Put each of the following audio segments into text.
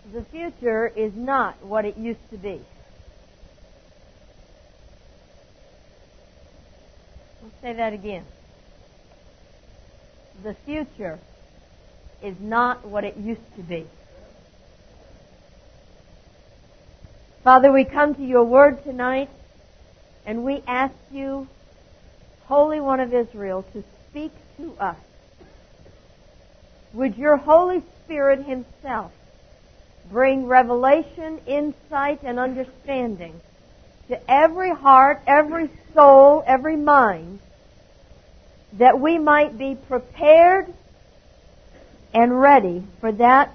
The future is not what it used to be. I'll say that again. The future is not what it used to be. Father, we come to your word tonight, and we ask you, Holy One of Israel, to speak to us. Would your Holy Spirit himself bring revelation, insight, and understanding to every heart, every soul, every mind, that we might be prepared and ready for that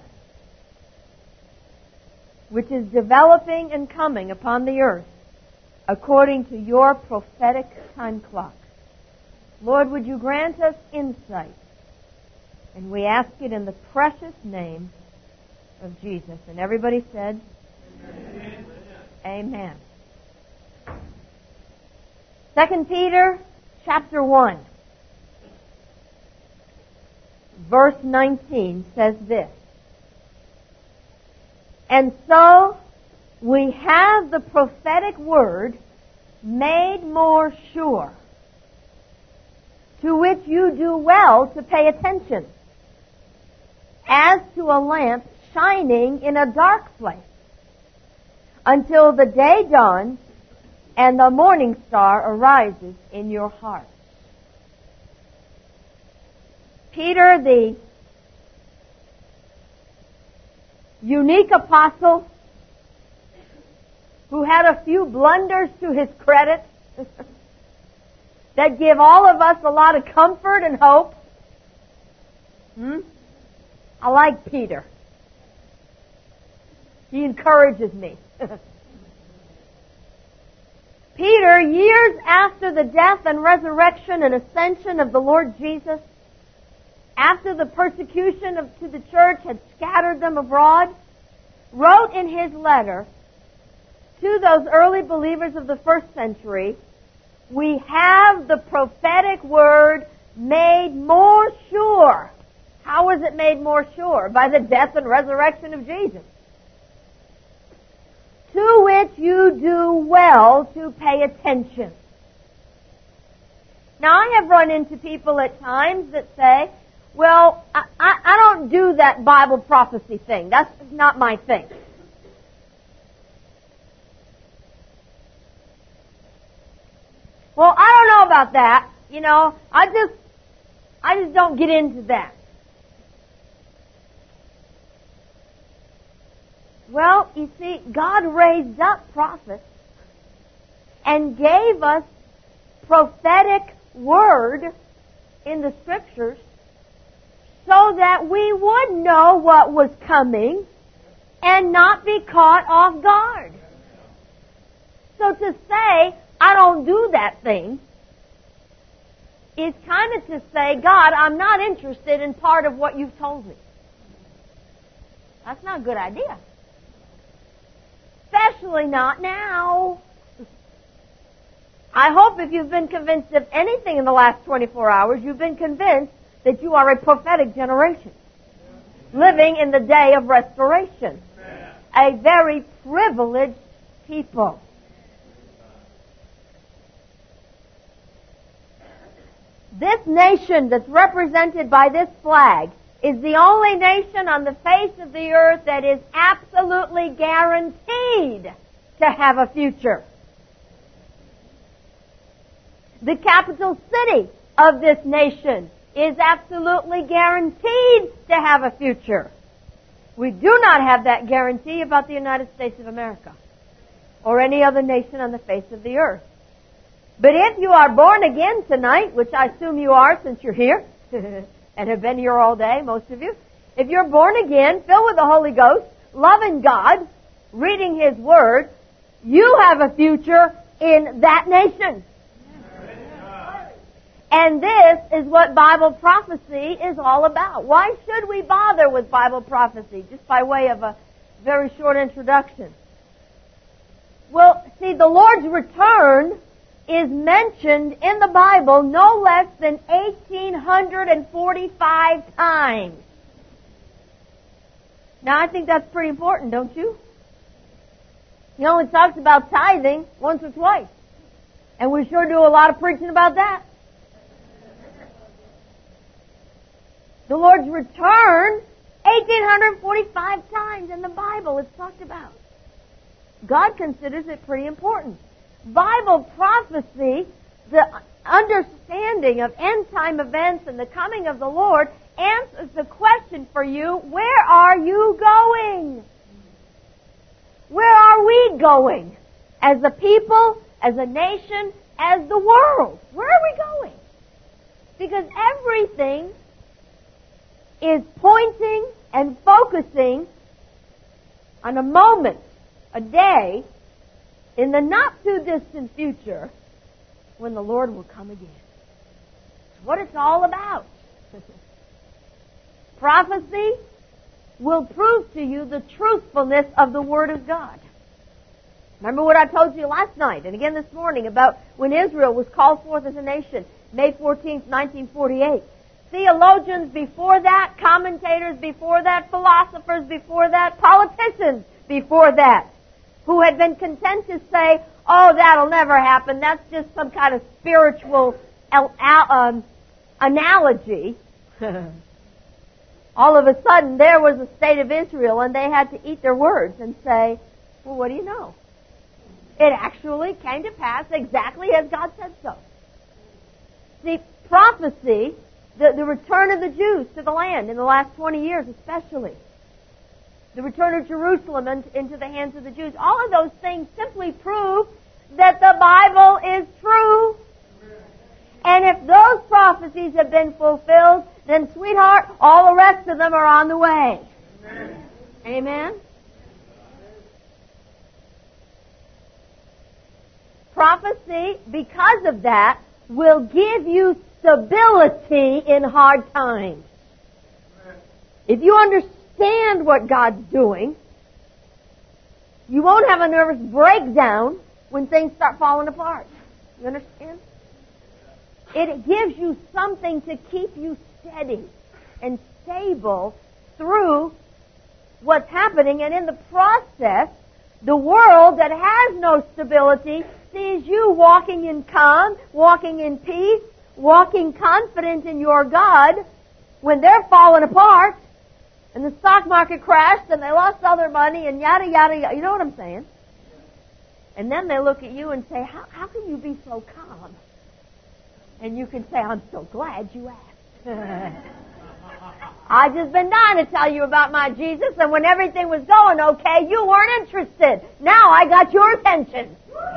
which is developing and coming upon the earth according to your prophetic time clock. Lord, would you grant us insight? And we ask it in the precious name of Jesus. And everybody said, Amen. Amen. 2 Peter chapter 1, verse 19 says this. And so we have the prophetic word made more sure, to which you do well to pay attention, as to a lamp shining in a dark place, until the day dawns and the morning star arises in your heart. Peter, the unique apostle who had a few blunders to his credit that give all of us a lot of comfort and hope. I like Peter. He encourages me. Peter, years after the death and resurrection and ascension of the Lord Jesus, after the persecution to the church had scattered them abroad, wrote in his letter to those early believers of the first century, we have the prophetic word made more sure. How was it made more sure? By the death and resurrection of Jesus. To which you do well to pay attention. Now, I have run into people at times that say, well, I don't do that Bible prophecy thing. That's not my thing. Well, I don't know about that. You know, I just don't get into that. Well, you see, God raised up prophets and gave us prophetic word in the Scriptures so that we would know what was coming and not be caught off guard. So to say, I don't do that thing, is kind of to say, God, I'm not interested in part of what you've told me. That's not a good idea. Especially not now. I hope if you've been convinced of anything in the last 24 hours, you've been convinced that you are a prophetic generation, living in the day of restoration. A very privileged people. This nation that's represented by this flag is the only nation on the face of the earth that is absolutely guaranteed to have a future. The capital city of this nation is absolutely guaranteed to have a future. We do not have that guarantee about the United States of America or any other nation on the face of the earth. But if you are born again tonight, which I assume you are since you're here, and have been here all day, most of you. If you're born again, filled with the Holy Ghost, loving God, reading His Word, you have a future in that nation. And this is what Bible prophecy is all about. Why should we bother with Bible prophecy? Just by way of a very short introduction. Well, see, the Lord's return is mentioned in the Bible no less than 1,845 times. Now, I think that's pretty important, don't you? He only talks about tithing once or twice. And we sure do a lot of preaching about that. The Lord's return, 1,845 times in the Bible it's talked about. God considers it pretty important. Bible prophecy, the understanding of end-time events and the coming of the Lord, answers the question for you, where are you going? Where are we going? As a people, as a nation, as the world. Where are we going? Because everything is pointing and focusing on a moment, a day, in the not-too-distant future when the Lord will come again. It's what it's all about. Prophecy will prove to you the truthfulness of the Word of God. Remember what I told you last night and again this morning about when Israel was called forth as a nation, May 14th, 1948. Theologians before that, commentators before that, philosophers before that, politicians before that, who had been content to say, oh, that'll never happen, that's just some kind of spiritual analogy. All of a sudden, there was a state of Israel, and they had to eat their words and say, well, what do you know? It actually came to pass exactly as God said so. See, prophecy, the return of the Jews to the land in the last 20 years especially, the return of Jerusalem into the hands of the Jews, all of those things simply prove that the Bible is true. And if those prophecies have been fulfilled, then, sweetheart, all the rest of them are on the way. Amen. Amen? Prophecy, because of that, will give you stability in hard times. If you understand what God's doing, you won't have a nervous breakdown when things start falling apart. You understand? It gives you something to keep you steady and stable through what's happening. And in the process, the world that has no stability sees you walking in calm, walking in peace, walking confident in your God when they're falling apart and the stock market crashed and they lost all their money and yada, yada, yada. You know what I'm saying? And then they look at you and say, how can you be so calm? And you can say, I'm so glad you asked. I've just been dying to tell you about my Jesus, and when everything was going okay, you weren't interested. Now I got your attention.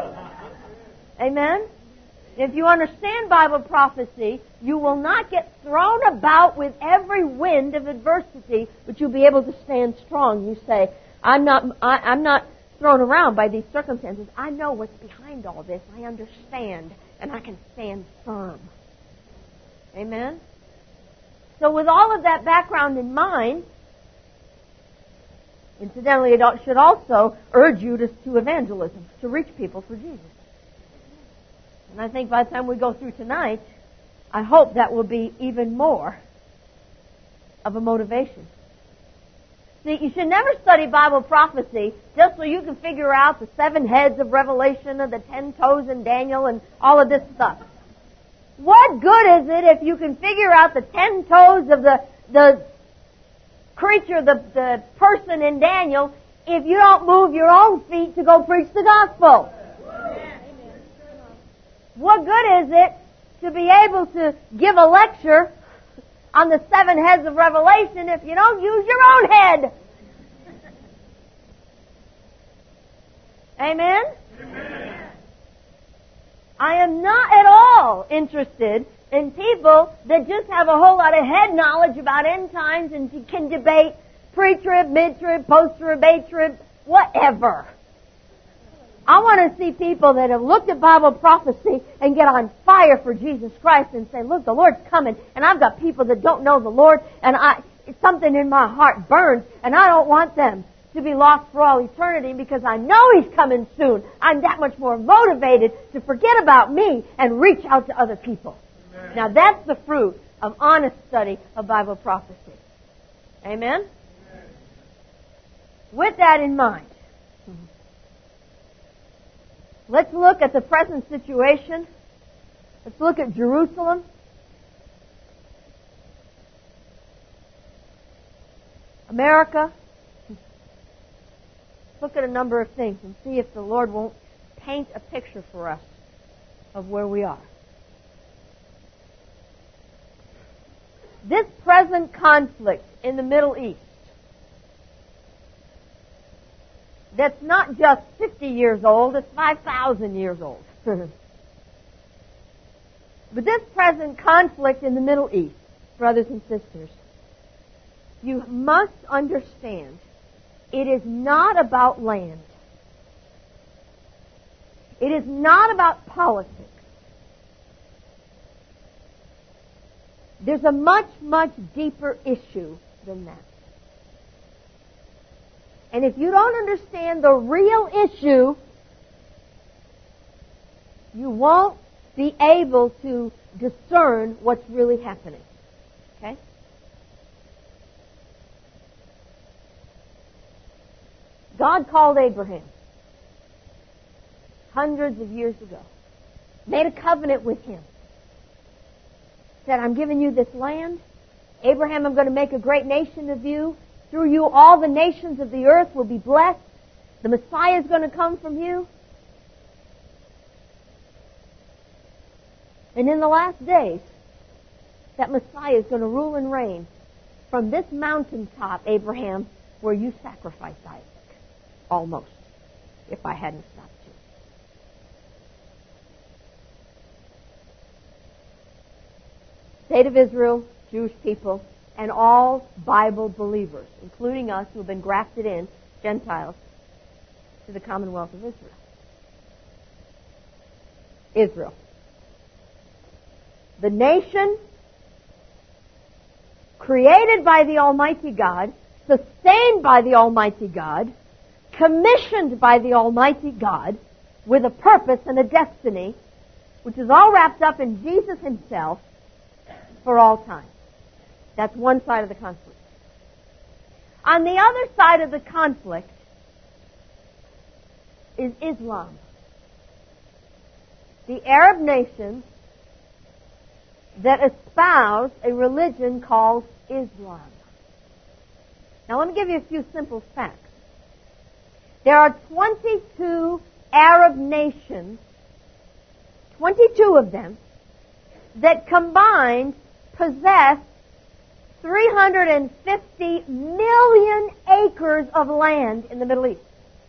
Amen? If you understand Bible prophecy, you will not get thrown about with every wind of adversity, but you'll be able to stand strong. You say, I'm not thrown around by these circumstances. I know what's behind all this. I understand, and I can stand firm. Amen? So with all of that background in mind, incidentally, it should also urge you to evangelism, to reach people for Jesus. And I think by the time we go through tonight, I hope that will be even more of a motivation. See, you should never study Bible prophecy just so you can figure out the 7 heads of Revelation and the 10 toes in Daniel and all of this stuff. What good is it if you can figure out the 10 toes of the creature, the person in Daniel, if you don't move your own feet to go preach the gospel? What good is it to be able to give a lecture on the 7 heads of Revelation if you don't use your own head? Amen? Amen. I am not at all interested in people that just have a whole lot of head knowledge about end times and can debate pre-trib, mid-trib, post-trib, A-trib, whatever. I want to see people that have looked at Bible prophecy and get on fire for Jesus Christ and say, look, the Lord's coming, and I've got people that don't know the Lord, and something in my heart burns, and I don't want them to be lost for all eternity because I know He's coming soon. I'm that much more motivated to forget about me and reach out to other people. Amen. Now that's the fruit of honest study of Bible prophecy. Amen? Amen. With that in mind, let's look at the present situation. Let's look at Jerusalem. America. Look at a number of things and see if the Lord won't paint a picture for us of where we are. This present conflict in the Middle East, that's not just 50 years old, it's 5,000 years old. But this present conflict in the Middle East, brothers and sisters, you must understand it is not about land. It is not about politics. There's a much, much deeper issue than that. And if you don't understand the real issue, you won't be able to discern what's really happening. Okay? God called Abraham hundreds of years ago, made a covenant with him, said, I'm giving you this land. Abraham, I'm going to make a great nation of you. Through you, all the nations of the earth will be blessed. The Messiah is going to come from you. And in the last days, that Messiah is going to rule and reign from this mountaintop, Abraham, where you sacrificed Isaac. Almost, if I hadn't stopped you. State of Israel, Jewish people, and all Bible believers, including us who have been grafted in, Gentiles, to the Commonwealth of Israel. Israel. The nation created by the Almighty God, sustained by the Almighty God, commissioned by the Almighty God, with a purpose and a destiny, which is all wrapped up in Jesus Himself for all time. That's one side of the conflict. On the other side of the conflict is Islam. The Arab nations that espouse a religion called Islam. Now let me give you a few simple facts. There are 22 Arab nations, 22 of them, that combined possess 350 million acres of land in the Middle East.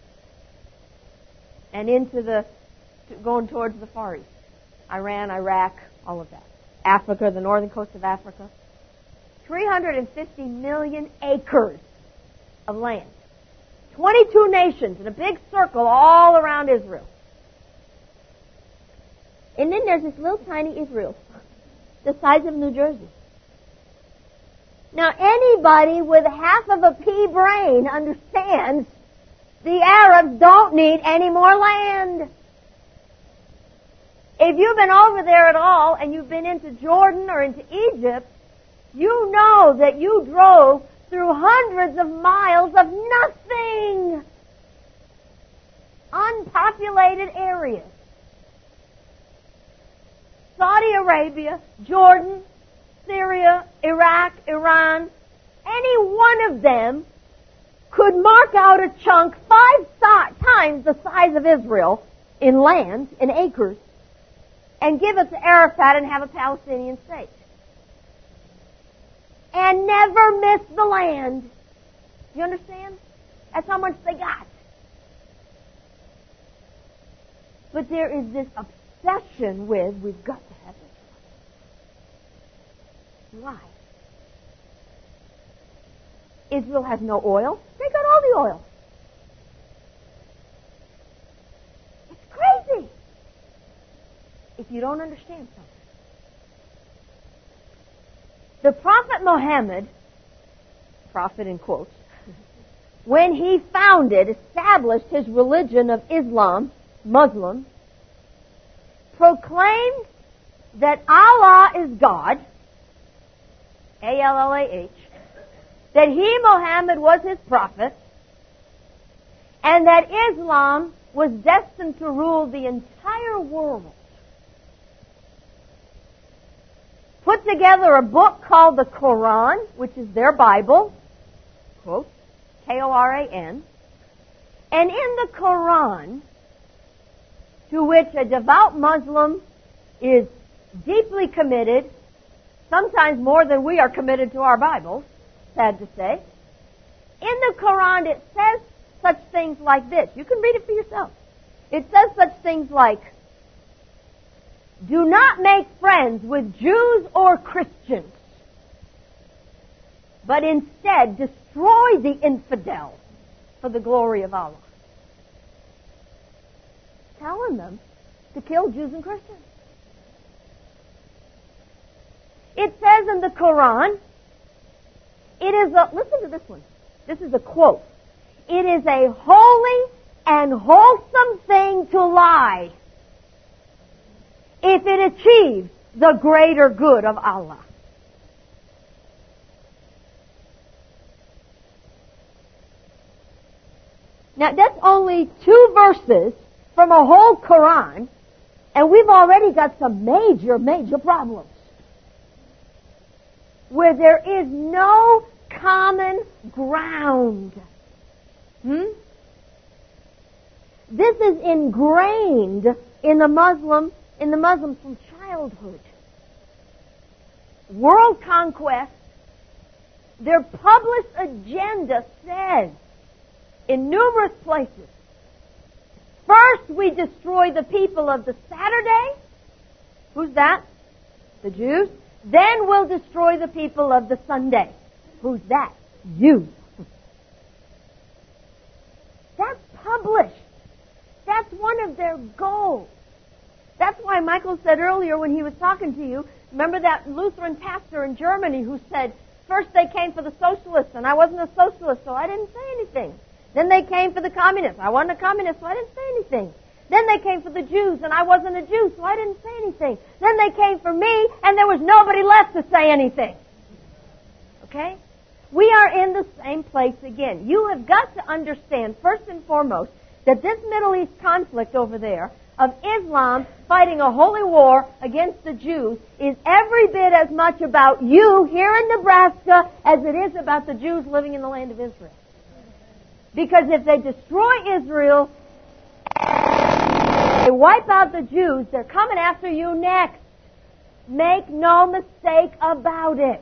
And going towards the Far East. Iran, Iraq, all of that. Africa, the northern coast of Africa. 350 million acres of land. 22 nations in a big circle all around Israel. And then there's this little tiny Israel, the size of New Jersey. Now anybody with half of a pea brain understands the Arabs don't need any more land. If you've been over there at all and you've been into Jordan or into Egypt, you know that you drove through hundreds of miles of nothing. Unpopulated areas. Saudi Arabia, Jordan, Syria, Iraq, Iran, any one of them could mark out a chunk 5 times the size of Israel in land, in acres, and give it to Arafat and have a Palestinian state. And never miss the land. You understand? That's how much they got. But there is this obsession with, we've got to have this. Why? Israel has no oil. They got all the oil. It's crazy if you don't understand something. The Prophet Muhammad, prophet in quotes, when he established his religion of Islam, Muslim, proclaimed that Allah is God, A-L-L-A-H, that he, Muhammad, was his prophet, and that Islam was destined to rule the entire world, put together a book called the Quran, which is their Bible, quote, Koran, and in the Quran, to which a devout Muslim is deeply committed, sometimes more than we are committed to our Bibles, sad to say. In the Quran it says such things like this. You can read it for yourself. It says such things like, do not make friends with Jews or Christians, but instead destroy the infidels for the glory of Allah. Telling them to kill Jews and Christians. It says in the Quran, listen to this one. This is a quote. It is a holy and wholesome thing to lie if it achieves the greater good of Allah. Now that's only 2 verses from a whole Quran, and we've already got some major, major problems where there is no common ground. This is ingrained in the Muslims from childhood. World conquest, their published agenda says in numerous places, first we destroy the people of the Saturday. Who's that? The Jews. Then we'll destroy the people of the Sunday. Who's that? You. That's published. That's one of their goals. That's why Michael said earlier when he was talking to you, remember that Lutheran pastor in Germany who said, first they came for the socialists, and I wasn't a socialist, so I didn't say anything. Then they came for the communists. I wasn't a communist, so I didn't say anything. Then they came for the Jews, and I wasn't a Jew, so I didn't say anything. Then they came for me, and there was nobody left to say anything. Okay? We are in the same place again. You have got to understand, first and foremost, that this Middle East conflict over there of Islam fighting a holy war against the Jews is every bit as much about you here in Nebraska as it is about the Jews living in the land of Israel. Because if they destroy Israel, they wipe out the Jews, they're coming after you next. Make no mistake about it.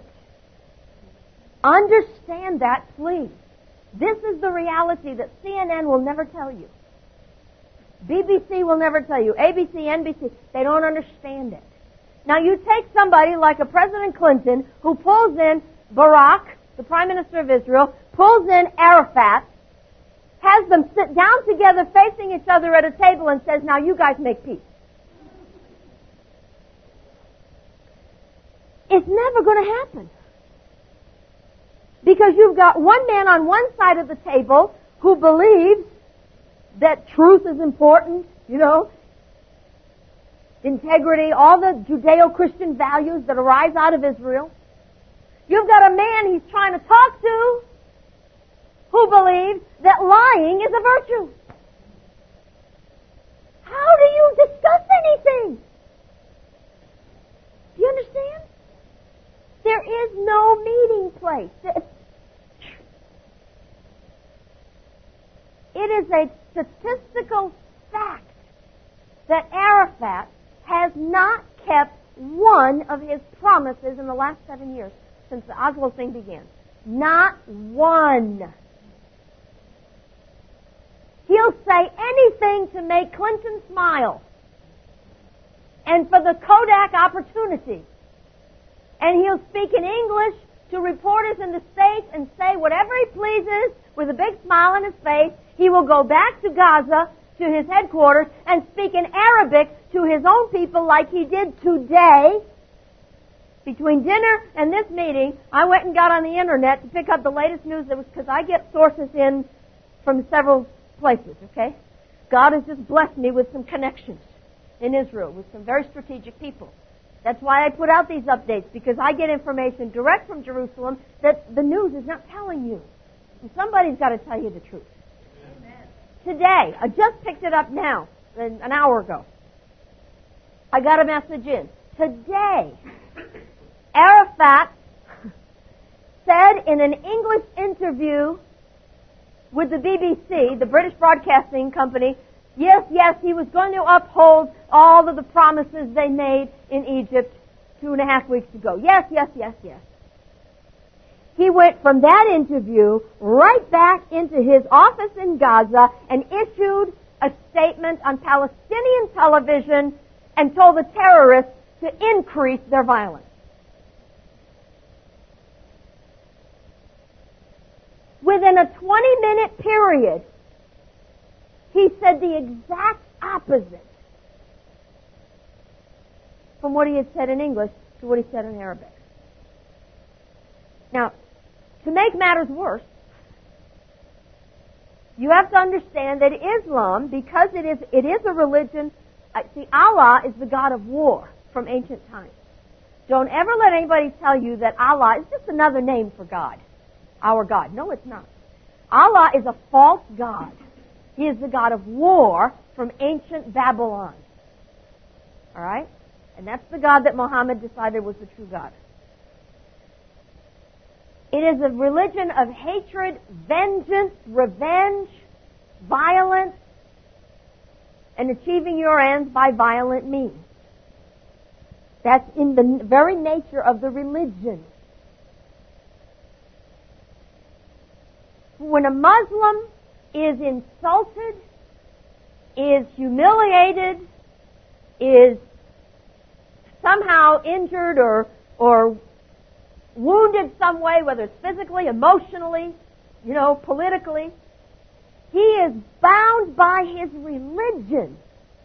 Understand that, please. This is the reality that CNN will never tell you. BBC will never tell you. ABC, NBC, they don't understand it. Now you take somebody like a President Clinton who pulls in Barack, the Prime Minister of Israel, pulls in Arafat, has them sit down together facing each other at a table and says, now you guys make peace. It's never going to happen. Because you've got one man on one side of the table who believes that truth is important, integrity, all the Judeo-Christian values that arise out of Israel. You've got a man he's trying to talk to who believes that lying is a virtue. How do you discuss anything? Do you understand? There is no meeting place. It is a statistical fact that Arafat has not kept one of his promises in the last 7 years since the Oslo thing began. Not one. He'll say anything to make Clinton smile and for the Kodak opportunity. And he'll speak in English to reporters in the States and say whatever he pleases with a big smile on his face. He will go back to Gaza, to his headquarters, and speak in Arabic to his own people like he did today. Between dinner and this meeting, I went and got on the internet to pick up the latest news. That was because I get sources in from several places, okay? God has just blessed me with some connections in Israel with some very strategic people. That's why I put out these updates, because I get information direct from Jerusalem that the news is not telling you. And somebody's got to tell you the truth. Amen. today, I just picked it up now, an hour ago. I got a message in. Today, Arafat said in an English interview with the BBC, the British Broadcasting Company, yes, he was going to uphold all of the promises they made in Egypt 2.5 weeks ago. Yes. He went from that interview right back into his office in Gaza and issued a statement on Palestinian television and told the terrorists to increase their violence. Within a 20-minute period, he said the exact opposite from what he had said in English to what he said in Arabic. Now, to make matters worse, you have to understand that Islam, because it is a religion, see, Allah is the God of war from ancient times. Don't ever let anybody tell you that Allah is just another name for God, our God. No, it's not. Allah is a false God. He is the God of war from ancient Babylon. All right? And that's the God that Muhammad decided was the true God. It is a religion of hatred, vengeance, revenge, violence, and achieving your ends by violent means. That's in the very nature of the religion. When a Muslim is insulted, is humiliated, is somehow injured or wounded some way, whether it's physically, emotionally, politically, he is bound by his religion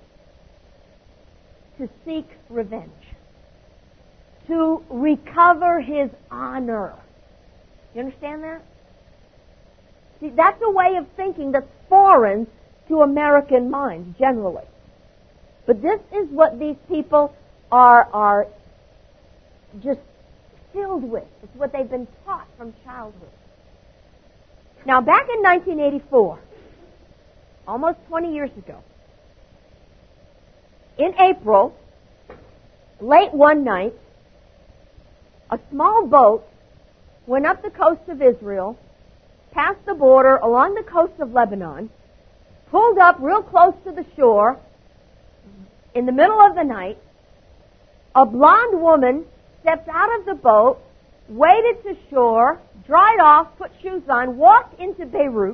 to seek revenge, to recover his honor. You understand that? See, that's a way of thinking that's foreign to American minds generally. But this is what these people are just filled with. It's what they've been taught from childhood. Now, back in 1984, almost 20 years ago, in April, late one night, a small boat went up the coast of Israel, passed the border along the coast of Lebanon, pulled up real close to the shore in the middle of the night. A blonde woman stepped out of the boat, waded to shore, dried off, put shoes on, walked into Beirut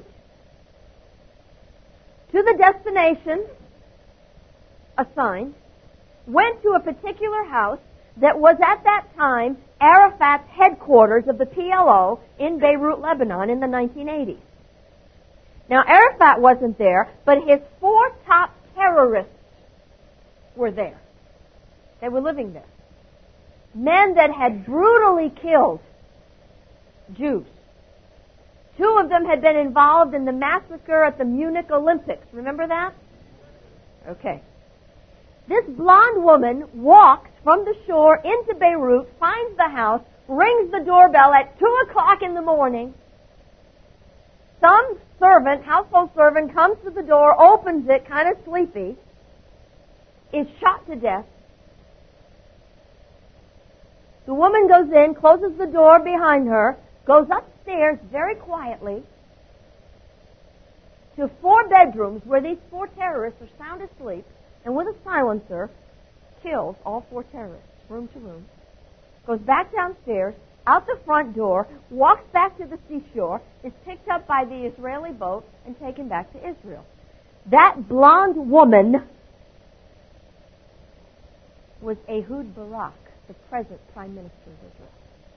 to the destination assigned, went to a particular house that was at that time Arafat's headquarters of the PLO in Beirut, Lebanon in the 1980s. Now, Arafat wasn't there, but his 4 top terrorists were there. They were living there. Men that had brutally killed Jews. 2 of them had been involved in the massacre at the Munich Olympics. Remember that? Okay. This blonde woman walks from the shore into Beirut, finds the house, rings the doorbell at 2 o'clock in the morning. Some servant, household servant, comes to the door, opens it, kind of sleepy, is shot to death. The woman goes in, closes the door behind her, goes upstairs very quietly to 4 bedrooms where these 4 terrorists are sound asleep, and with a silencer, kills all 4 terrorists, room to room. Goes back downstairs, out the front door, walks back to the seashore, is picked up by the Israeli boat, and taken back to Israel. That blonde woman was Ehud Barak, the present Prime Minister of Israel.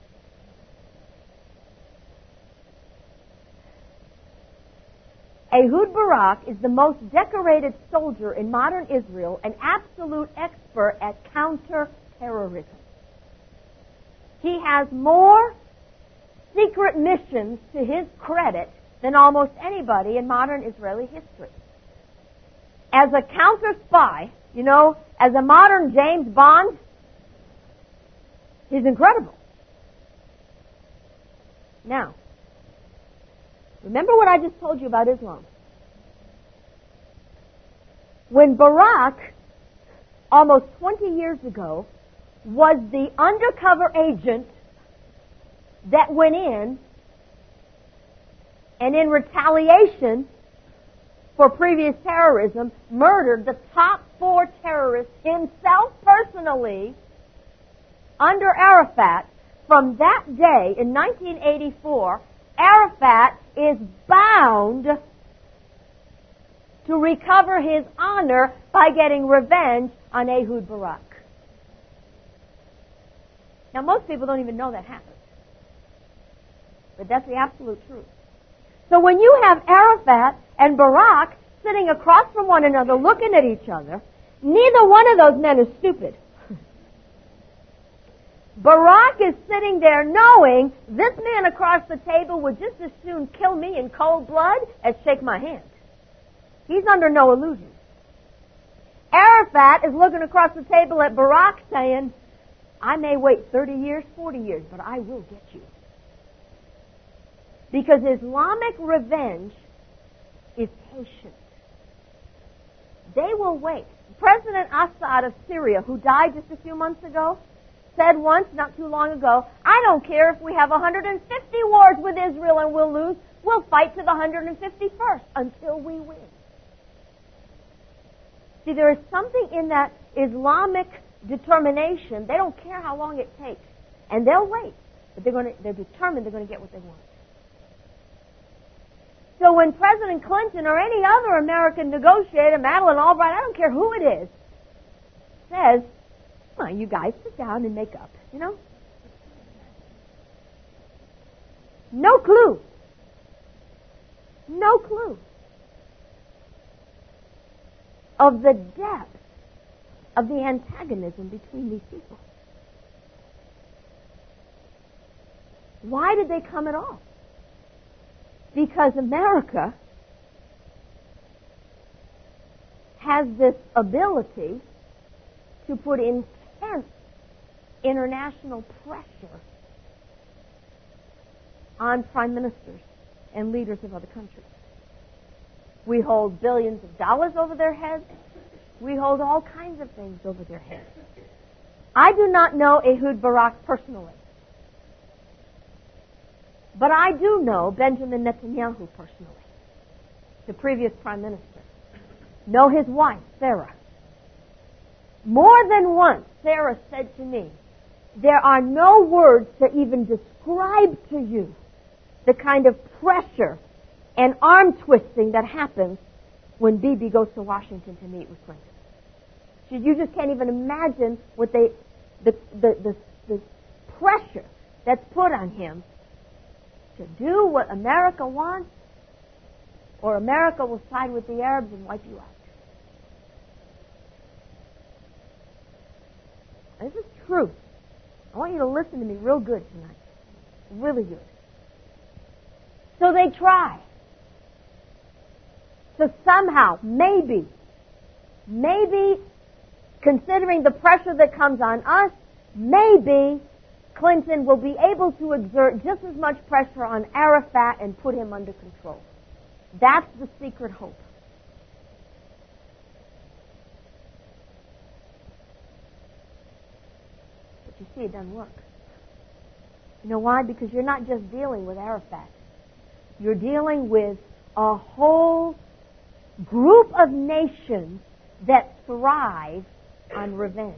Ehud Barak is the most decorated soldier in modern Israel, an absolute expert at counter-terrorism. He has more secret missions to his credit than almost anybody in modern Israeli history. As a counter-spy, as a modern James Bond, he's incredible. Now, remember what I just told you about Islam. when Barack, almost 20 years ago, was the undercover agent that went in and in retaliation for previous terrorism, murdered the top 4 terrorists himself personally under Arafat. From that day in 1984, Arafat is bound to recover his honor by getting revenge on Ehud Barak. Now, most people don't even know that happened. But that's the absolute truth. So when you have Arafat and Barak sitting across from one another looking at each other, neither one of those men is stupid. Barak is sitting there knowing this man across the table would just as soon kill me in cold blood as shake my hand. He's under no illusion. Arafat is looking across the table at Barak saying, I may wait 30 years, 40 years, but I will get you. Because Islamic revenge is patient. They will wait. President Assad of Syria, who died just a few months ago, said once, not too long ago, I don't care if we have 150 wars with Israel and we'll lose. We'll fight to the 151st until we win. See, there is something in that Islamic determination. They don't care how long it takes. And they'll wait. But they're determined they're going to get what they want. So when President Clinton or any other American negotiator, Madeleine Albright, I don't care who it is, says, come on, you guys, sit down and make up, you know? No clue. No clue of the depth of the antagonism between these people. Why did they come at all? Because America has this ability to put intense international pressure on prime ministers and leaders of other countries. We hold billions of dollars over their heads. We hold all kinds of things over their heads. I do not know Ehud Barak personally. But I do know Benjamin Netanyahu personally, the previous prime minister. Know his wife, Sarah. More than once, Sarah said to me, there are no words to even describe to you the kind of pressure and arm twisting that happens when Bibi goes to Washington to meet with Clinton. You just can't even imagine what the pressure that's put on him to do what America wants, or America will side with the Arabs and wipe you out. This is true. I want you to listen to me real good tonight. Really good. So they try to somehow, maybe, considering the pressure that comes on us, maybe Clinton will be able to exert just as much pressure on Arafat and put him under control. That's the secret hope. But you see, it doesn't work. You know why? Because you're not just dealing with Arafat. You're dealing with a whole group of nations that thrive on revenge.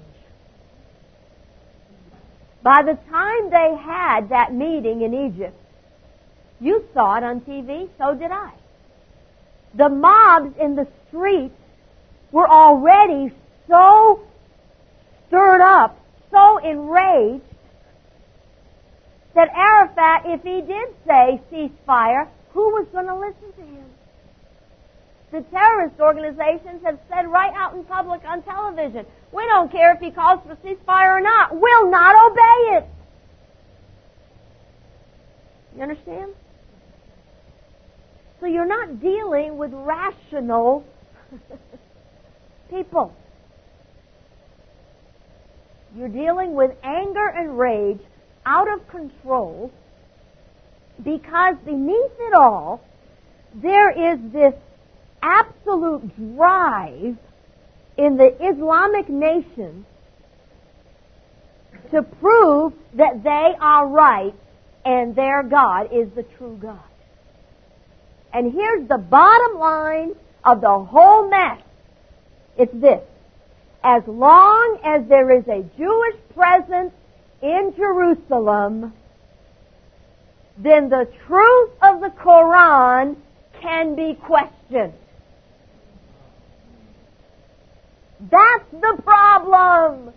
By the time they had that meeting in Egypt, you saw it on TV, so did I. The mobs in the streets were already so stirred up, so enraged, that Arafat, if he did say ceasefire, who was going to listen to him? The terrorist organizations have said right out in public on television, we don't care if he calls for ceasefire or not. We'll not obey it. You understand? So you're not dealing with rational people. You're dealing with anger and rage out of control because beneath it all, there is this absolute drive in the Islamic nations to prove that they are right and their God is the true God. And here's the bottom line of the whole mess. It's this. As long as there is a Jewish presence in Jerusalem, then the truth of the Quran can be questioned. That's the problem.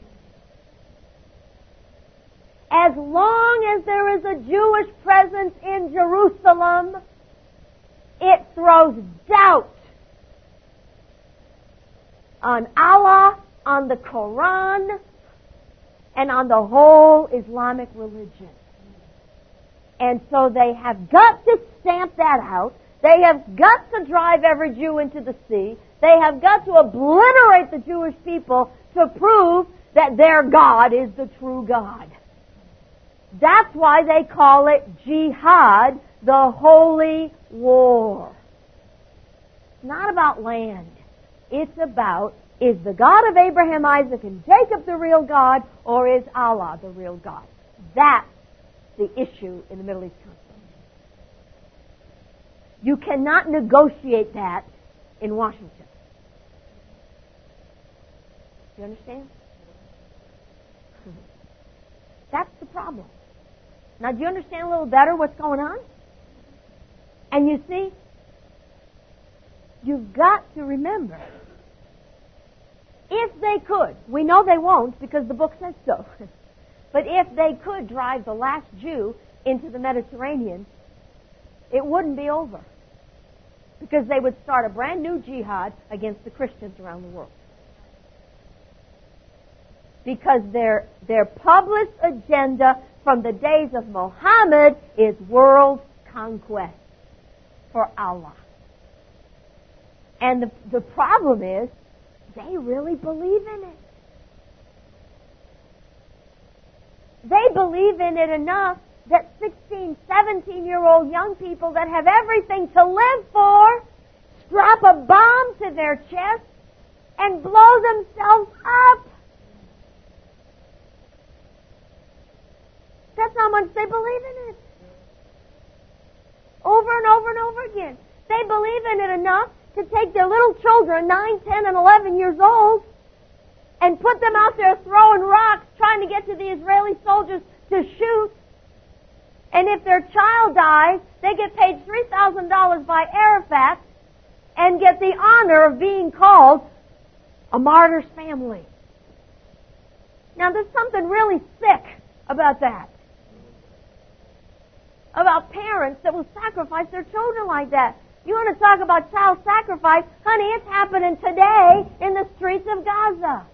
As long as there is a Jewish presence in Jerusalem, it throws doubt on Allah, on the Quran, and on the whole Islamic religion. And so they have got to stamp that out. They have got to drive every Jew into the sea. They have got to obliterate the Jewish people to prove that their God is the true God. That's why they call it jihad, the holy war. It's not about land. It's about, is the God of Abraham, Isaac, and Jacob the real God, or is Allah the real God? That's the issue in the Middle East conflict. You cannot negotiate that in Washington. You understand? That's the problem. Now, do you understand a little better what's going on? And you see, you've got to remember, if they could, we know they won't because the book says so, but if they could drive the last Jew into the Mediterranean, it wouldn't be over. Because they would start a brand new jihad against the Christians around the world. Because their published agenda from the days of Muhammad is world conquest for Allah. And the problem is, they really believe in it. They believe in it enough that 16, 17-year-old young people that have everything to live for strap a bomb to their chest and blow themselves up. That's how much they believe in it. Over and over and over again. They believe in it enough to take their little children, 9, 10, and 11 years old, and put them out there throwing rocks, trying to get to the Israeli soldiers to shoot. And if their child dies, they get paid $3,000 by Arafat and get the honor of being called a martyr's family. Now, there's something really sick about that. About parents that will sacrifice their children like that. You want to talk about child sacrifice? Honey, it's happening today in the streets of Gaza.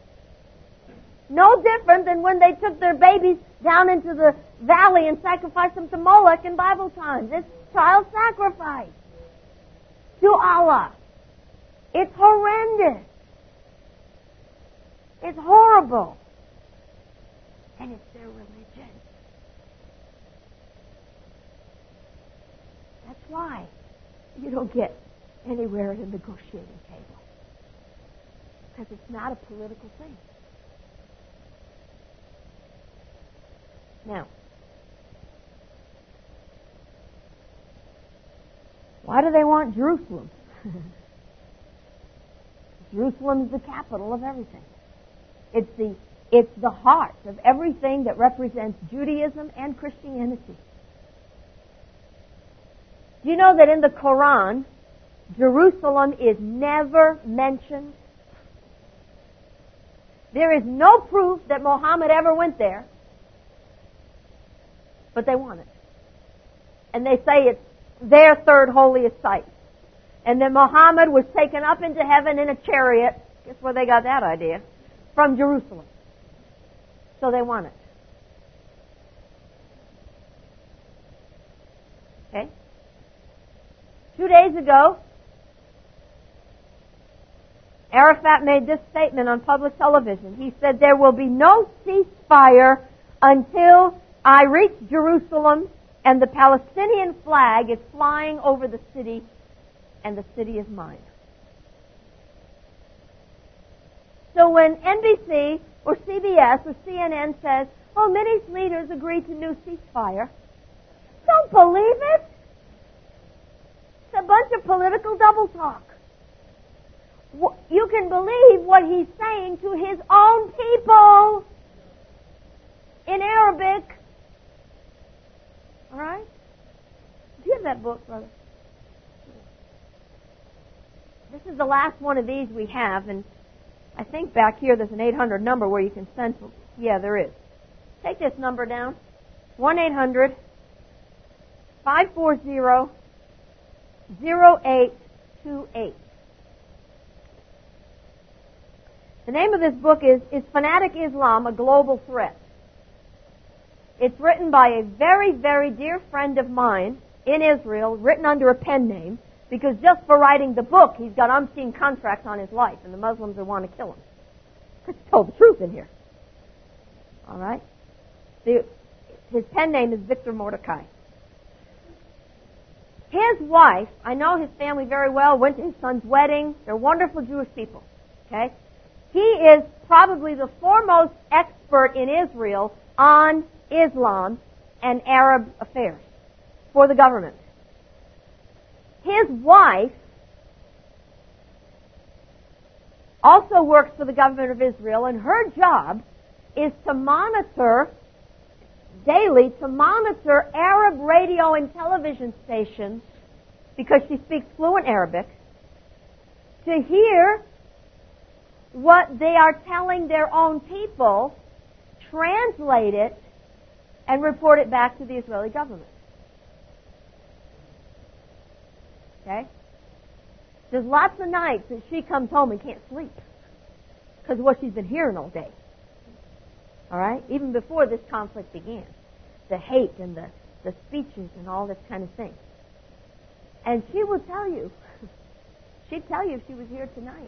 No different than when they took their babies down into the valley and sacrificed them to Moloch in Bible times. It's child sacrifice to Allah. It's horrendous. It's horrible. And it's their religion. That's why you don't get anywhere at a negotiating table. Because it's not a political thing. Now, why do they want Jerusalem? Jerusalem is the capital of everything. It's the heart of everything that represents Judaism and Christianity. Do you know that in the Quran, Jerusalem is never mentioned? There is no proof that Muhammad ever went there. But they want it. And they say it's their third holiest site. And then Muhammad was taken up into heaven in a chariot. Guess where they got that idea? From Jerusalem. So they want it. Okay? 2 days ago, Arafat made this statement on public television. He said, there will be no ceasefire until I reach Jerusalem and the Palestinian flag is flying over the city and the city is mine. So when NBC or CBS or CNN says, oh, Mideast leaders agreed to new ceasefire, don't believe it. It's a bunch of political double talk. You can believe what he's saying to his own people in Arabic. All right? Do you have that book, brother? This is the last one of these we have, and I think back here there's an 800 number where you can send them. Yeah, there is. Take this number down. 1-800-540-0828. The name of this book is Fanatic Islam, A Global Threat? It's written by a very, very dear friend of mine in Israel, written under a pen name, because just for writing the book, he's got umpteen contracts on his life, and the Muslims will want to kill him. Because he told the truth in here. All right? His pen name is Victor Mordecai. His wife, I know his family very well, went to his son's wedding. They're wonderful Jewish people. Okay? He is probably the foremost expert in Israel on Islam and Arab affairs for the government. His wife also works for the government of Israel, and her job is to monitor daily Arab radio and television stations, because she speaks fluent Arabic, to hear what they are telling their own people, translate it, and report it back to the Israeli government. Okay? There's lots of nights that she comes home and can't sleep because of what she's been hearing all day. All right? Even before this conflict began. The hate and the speeches and all this kind of thing. And she will tell you, she'd tell you if she was here tonight.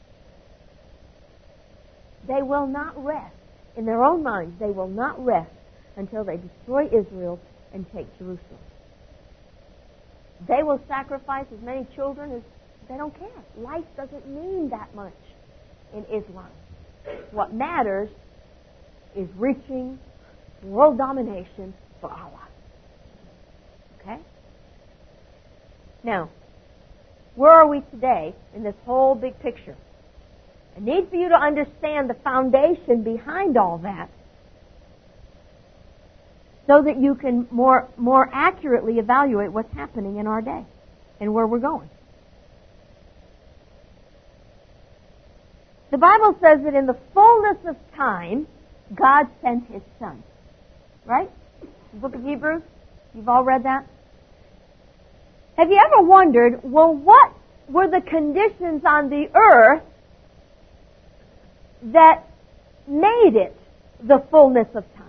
They will not rest. In their own minds, they will not rest until they destroy Israel and take Jerusalem. They will sacrifice as many children as they don't care. Life doesn't mean that much in Islam. What matters is reaching world domination for Allah. Okay? Now, where are we today in this whole big picture? I need for you to understand the foundation behind all that so that you can more accurately evaluate what's happening in our day and where we're going. The Bible says that in the fullness of time, God sent His Son. Right? The book of Hebrews. You've all read that? Have you ever wondered, well, what were the conditions on the earth that made it the fullness of time?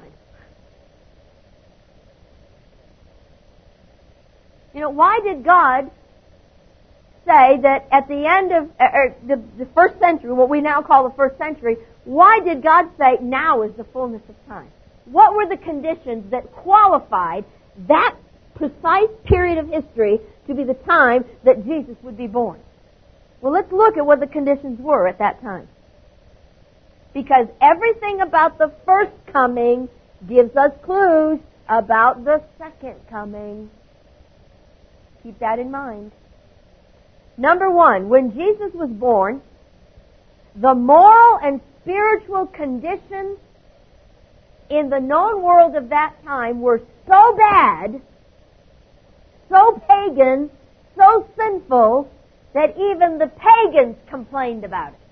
You know, why did God say that at the end of the first century, what we now call the first century, why did God say now is the fullness of time? What were the conditions that qualified that precise period of history to be the time that Jesus would be born? Well, let's look at what the conditions were at that time. Because everything about the first coming gives us clues about the second coming. Keep that in mind. Number one, when Jesus was born, the moral and spiritual conditions in the known world of that time were so bad, so pagan, so sinful, that even the pagans complained about it.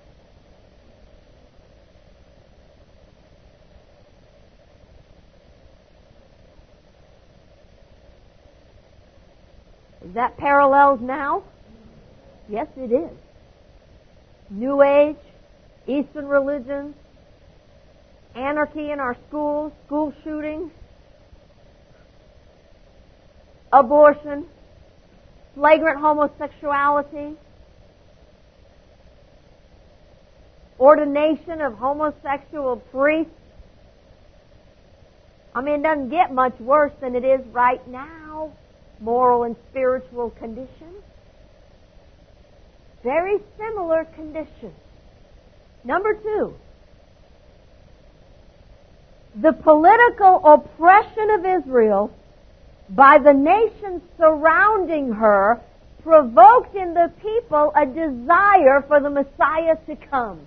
Is that parallels now? Yes, it is. New Age, Eastern religions, anarchy in our schools, school shootings, abortion, flagrant homosexuality, ordination of homosexual priests. I mean, it doesn't get much worse than it is right now. Moral and spiritual conditions. Very similar conditions Number 2, the political oppression of Israel by the nations surrounding her provoked in the people a desire for the Messiah to come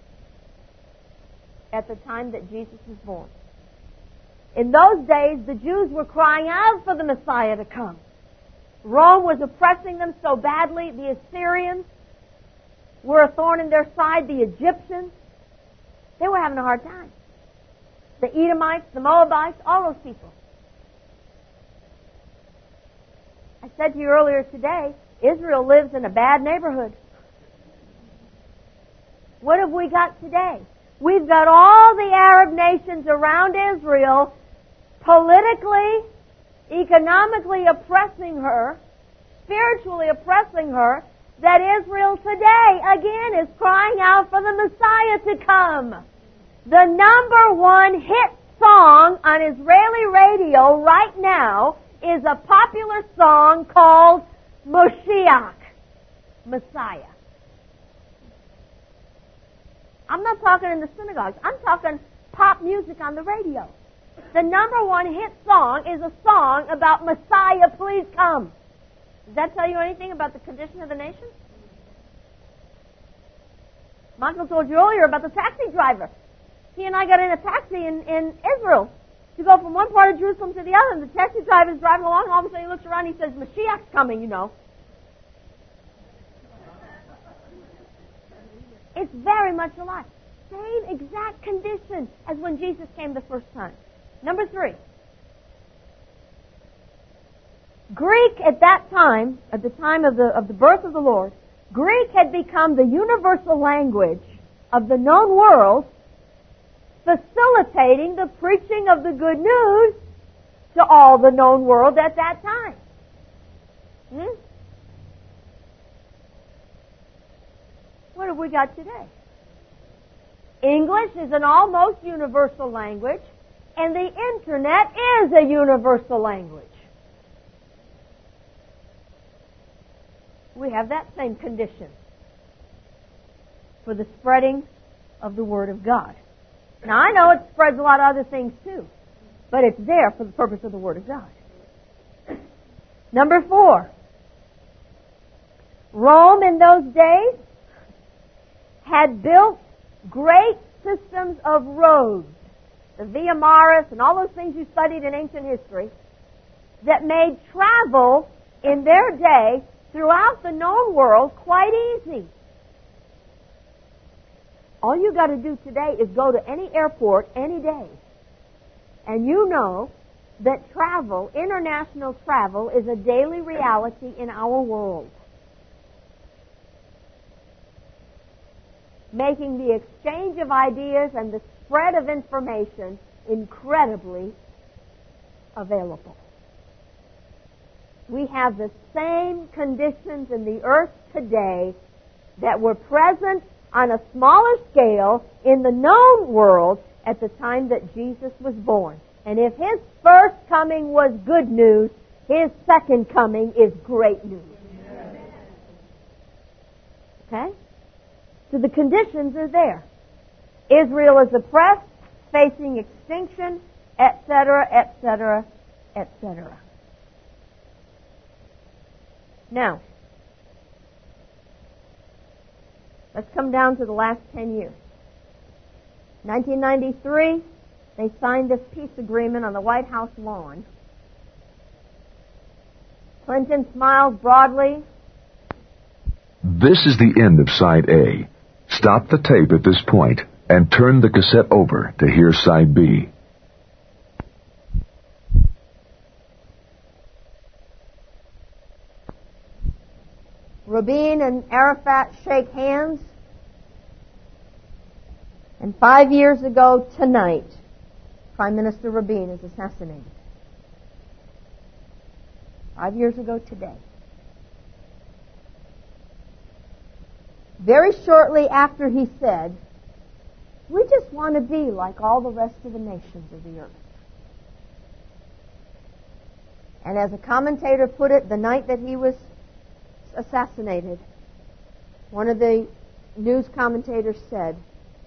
at the time that Jesus was born. In those days, the Jews were crying out for the Messiah to come. Rome was oppressing them so badly. The Assyrians were a thorn in their side. The Egyptians, they were having a hard time. The Edomites, the Moabites, all those people. I said to you earlier today, Israel lives in a bad neighborhood. What have we got today? We've got all the Arab nations around Israel politically, economically oppressing her, spiritually oppressing her, that Israel today, again, is crying out for the Messiah to come. The number 1 hit song on Israeli radio right now is a popular song called Moshiach, Messiah. I'm not talking in the synagogues. I'm talking pop music on the radio. The number 1 hit song is a song about Messiah, please come. Does that tell you anything about the condition of the nation? Michael told you earlier about the taxi driver. He and I got in a taxi in Israel to go from one part of Jerusalem to the other, and the taxi driver is driving along, and all of a sudden he looks around and he says, Mashiach's coming, you know. It's very much alike. Same exact condition as when Jesus came the first time. Number 3. Greek at that time, at the time of the birth of the Lord, Greek had become the universal language of the known world, facilitating the preaching of the good news to all the known world at that time. What have we got today? English is an almost universal language, and the Internet is a universal language. We have that same condition for the spreading of the Word of God. Now, I know it spreads a lot of other things too, but it's there for the purpose of the Word of God. Number 4, Rome in those days had built great systems of roads, the Via Maris and all those things you studied in ancient history, that made travel in their day throughout the known world quite easy. All you got to do today is go to any airport any day, and you know that travel, international travel, is a daily reality in our world, making the exchange of ideas and the spread of information incredibly available. We have the same conditions in the earth today that were present on a smaller scale in the known world at the time that Jesus was born. And if His first coming was good news, His second coming is great news. Okay? So the conditions are there. Israel is oppressed, facing extinction, etc., etc., etc. Now, let's come down to the last 10 years. 1993, they signed this peace agreement on the White House lawn. Clinton smiled broadly. This is the end of Side A. Stop the tape at this point and turn the cassette over to hear Side B. Rabin and Arafat shake hands. And 5 years ago tonight, Prime Minister Rabin is assassinated. 5 years ago today. Very shortly after he said, we just want to be like all the rest of the nations of the earth. And as a commentator put it, the night that he was assassinated, one of the news commentators said,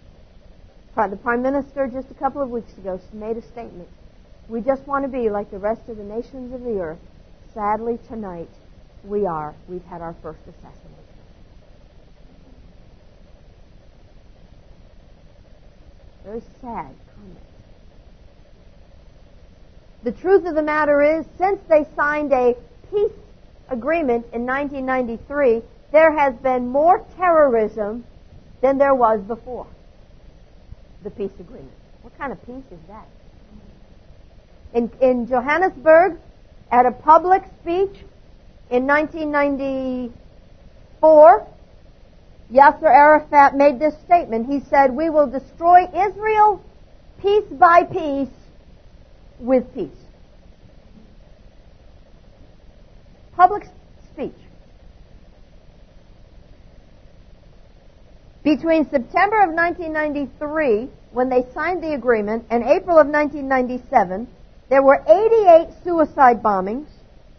The Prime Minister just a couple of weeks ago made a statement. We just want to be like the rest of the nations of the earth. Sadly, tonight, we are. We've had our first assassination. Very sad comment. The truth of the matter is, since they signed a peace agreement in 1993, there has been more terrorism than there was before the peace agreement. What kind of peace is that? In Johannesburg, at a public speech in 1994, Yasser Arafat made this statement. He said, "We will destroy Israel piece by piece with peace." Public speech. Between September of 1993, when they signed the agreement, and April of 1997, there were 88 suicide bombings,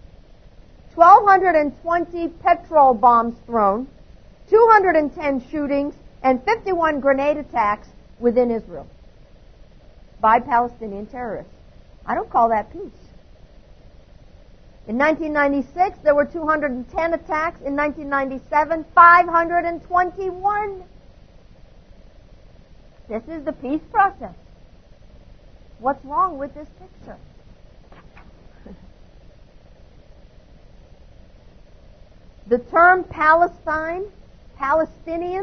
1,220 petrol bombs thrown, 210 shootings, and 51 grenade attacks within Israel by Palestinian terrorists. I don't call that peace. In 1996, there were 210 attacks. In 1997, 521. This is the peace process. What's wrong with this picture? The term Palestine, Palestinian,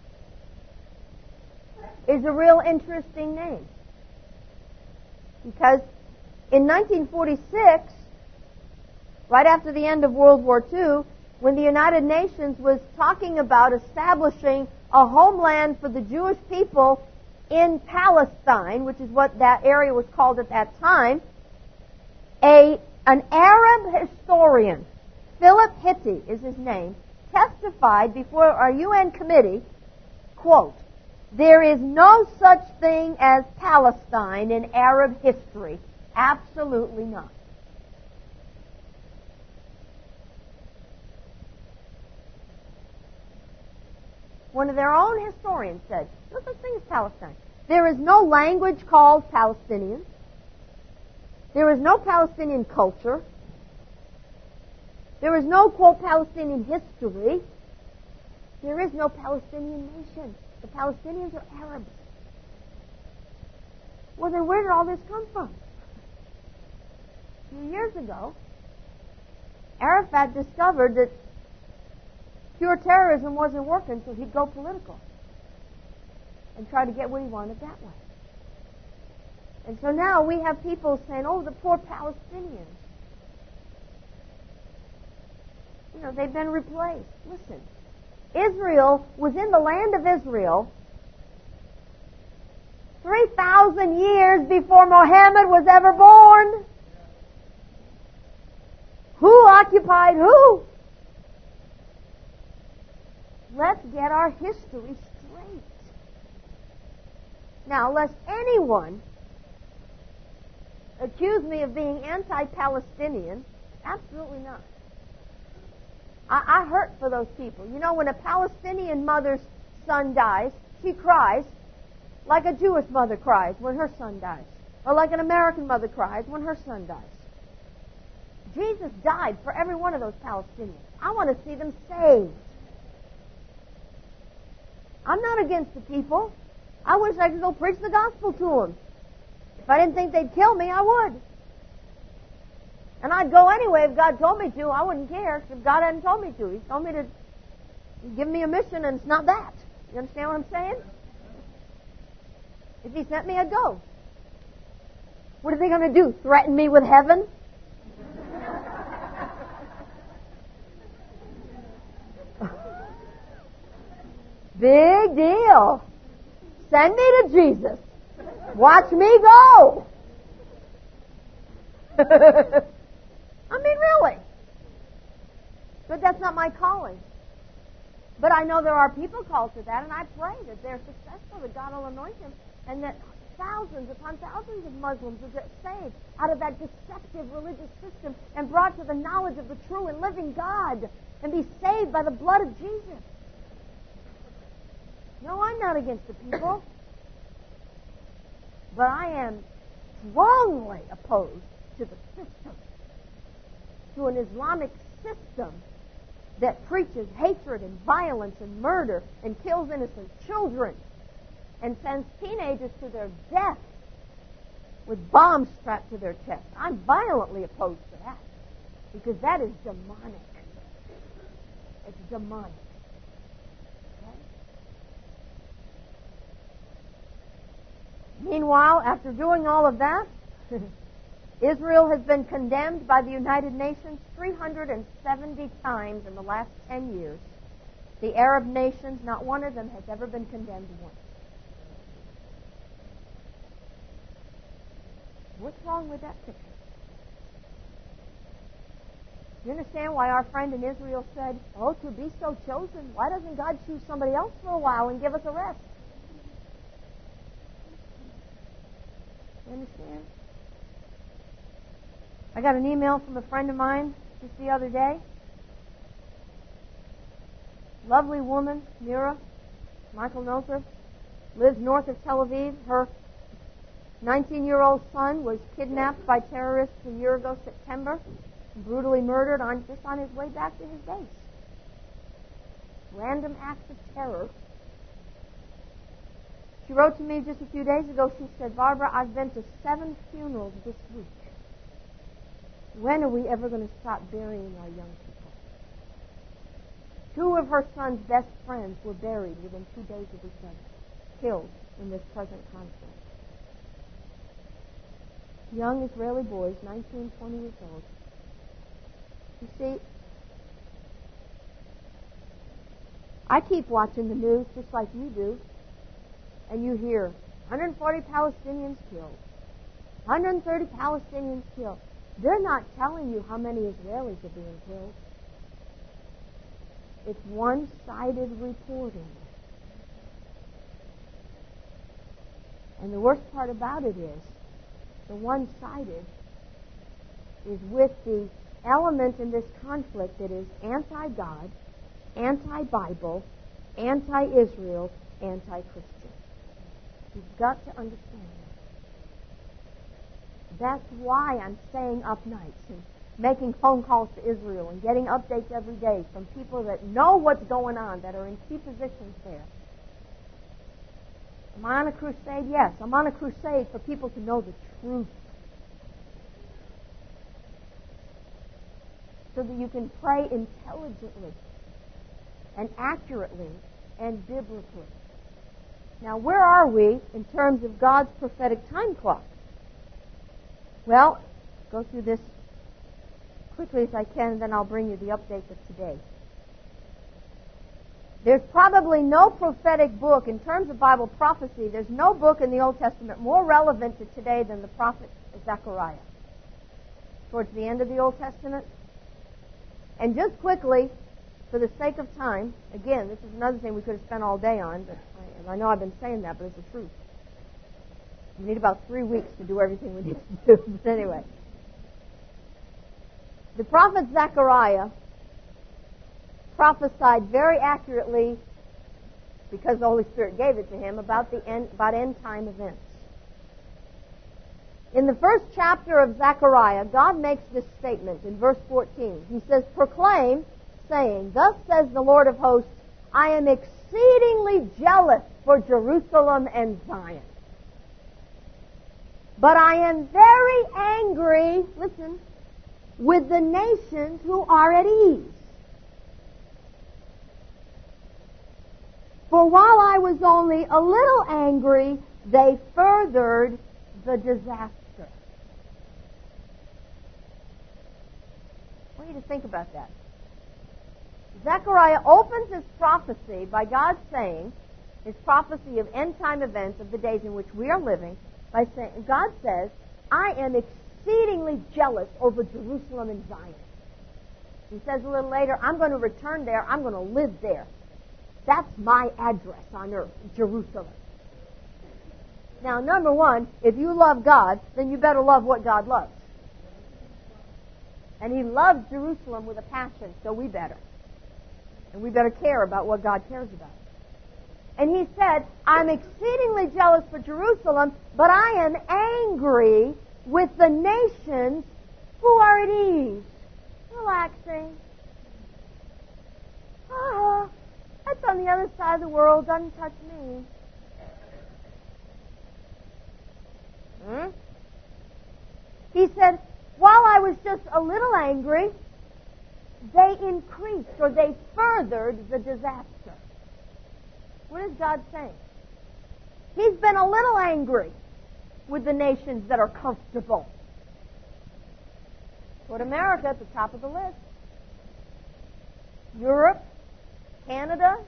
is a real interesting name. Because in 1946, right after the end of World War II, when the United Nations was talking about establishing a homeland for the Jewish people in Palestine, which is what that area was called at that time, an Arab historian, Philip Hitti is his name, testified before our UN committee, quote, "There is no such thing as Palestine in Arab history. Absolutely not." One of their own historians said, no such thing as Palestine. There is no language called Palestinian. There is no Palestinian culture. There is no, quote, Palestinian history. There is no Palestinian nation. The Palestinians are Arabs. Well, then where did all this come from? A few years ago, Arafat discovered that pure terrorism wasn't working, so he'd go political and try to get what he wanted that way. And so now we have people saying, oh, the poor Palestinians. You know, they've been replaced. Listen, Israel was in the land of Israel 3,000 years before Muhammad was ever born. Who occupied who? Let's get our history straight. Now, lest anyone accuse me of being anti-Palestinian, absolutely not. I hurt for those people. You know, when a Palestinian mother's son dies, she cries like a Jewish mother cries when her son dies, or like an American mother cries when her son dies. Jesus died for every one of those Palestinians. I want to see them saved. I'm not against the people. I wish I could go preach the gospel to them. If I didn't think they'd kill me, I would. And I'd go anyway if God told me to. I wouldn't care if God hadn't told me to. He told me to give me a mission, and it's not that. You understand what I'm saying? If He sent me, I'd go. What are they going to do? Threaten me with heaven? Big deal. Send me to Jesus. Watch me go. I mean, really. But that's not my calling. But I know there are people called to that, and I pray that they're successful, that God will anoint them, and that thousands upon thousands of Muslims will get saved out of that deceptive religious system and brought to the knowledge of the true and living God and be saved by the blood of Jesus. No, I'm not against the people. But I am strongly opposed to the system, to an Islamic system that preaches hatred and violence and murder and kills innocent children and sends teenagers to their death with bombs strapped to their chest. I'm violently opposed to that because that is demonic. It's demonic. Okay? Meanwhile, after doing all of that, Israel has been condemned by the United Nations 370 times in the last 10 years. The Arab nations, not one of them has ever been condemned once. What's wrong with that picture? You understand why our friend in Israel said, oh, to be so chosen, why doesn't God choose somebody else for a while and give us a rest? You understand? I got an email from a friend of mine just the other day. Lovely woman, Mira, Michael knows her, lives north of Tel Aviv. Her 19-year-old son was kidnapped by terrorists a year ago, September, brutally murdered just on his way back to his base. Random acts of terror. She wrote to me just a few days ago. She said, Barbara, I've been to 7 funerals this week. When are we ever going to stop burying our young people? 2 of her son's best friends were buried within 2 days of each other, killed in this present conflict. Young Israeli boys, 19, 20 years old. You see, I keep watching the news just like you do, and you hear 140 Palestinians killed, 130 Palestinians killed. They're not telling you how many Israelis are being killed. It's one-sided reporting. And the worst part about it is, the one-sided is with the element in this conflict that is anti-God, anti-Bible, anti-Israel, anti-Christian. You've got to understand that. That's why I'm staying up nights and making phone calls to Israel and getting updates every day from people that know what's going on, that are in key positions there. Am I on a crusade? Yes, I'm on a crusade for people to know the truth. So that you can pray intelligently and accurately and biblically. Now, where are we in terms of God's prophetic time clock? Well, go through this quickly as I can, and then I'll bring you the updates of today. There's probably no prophetic book, in terms of Bible prophecy, there's no book in the Old Testament more relevant to today than the prophet Zechariah. Towards the end of the Old Testament. And just quickly, for the sake of time, again, this is another thing we could have spent all day on, but I know I've been saying that, but it's the truth. We need about 3 weeks to do everything we need to do. But anyway. The prophet Zechariah prophesied very accurately, because the Holy Spirit gave it to him, about end time events. In the first chapter of Zechariah, God makes this statement in verse 14. He says, proclaim, saying, thus says the Lord of hosts, I am exceedingly jealous for Jerusalem and Zion. But I am very angry, listen, with the nations who are at ease. For while I was only a little angry, they furthered the disaster. I want you to think about that. Zechariah opens his prophecy by God saying, his prophecy of end-time events of the days in which we are living, by saying, God says, I am exceedingly jealous over Jerusalem and Zion. He says a little later, I'm going to return there, I'm going to live there. That's my address on earth, Jerusalem. Now, number one, if you love God, then you better love what God loves. And He loves Jerusalem with a passion, so we better. And we better care about what God cares about. And he said, I'm exceedingly jealous for Jerusalem, but I am angry with the nations who are at ease. Relaxing. That's on the other side of the world. Doesn't touch me. He said, while I was just a little angry, they increased or they furthered the disaster. What is God saying? He's been a little angry with the nations that are comfortable. Put America at the top of the list. Europe, Canada.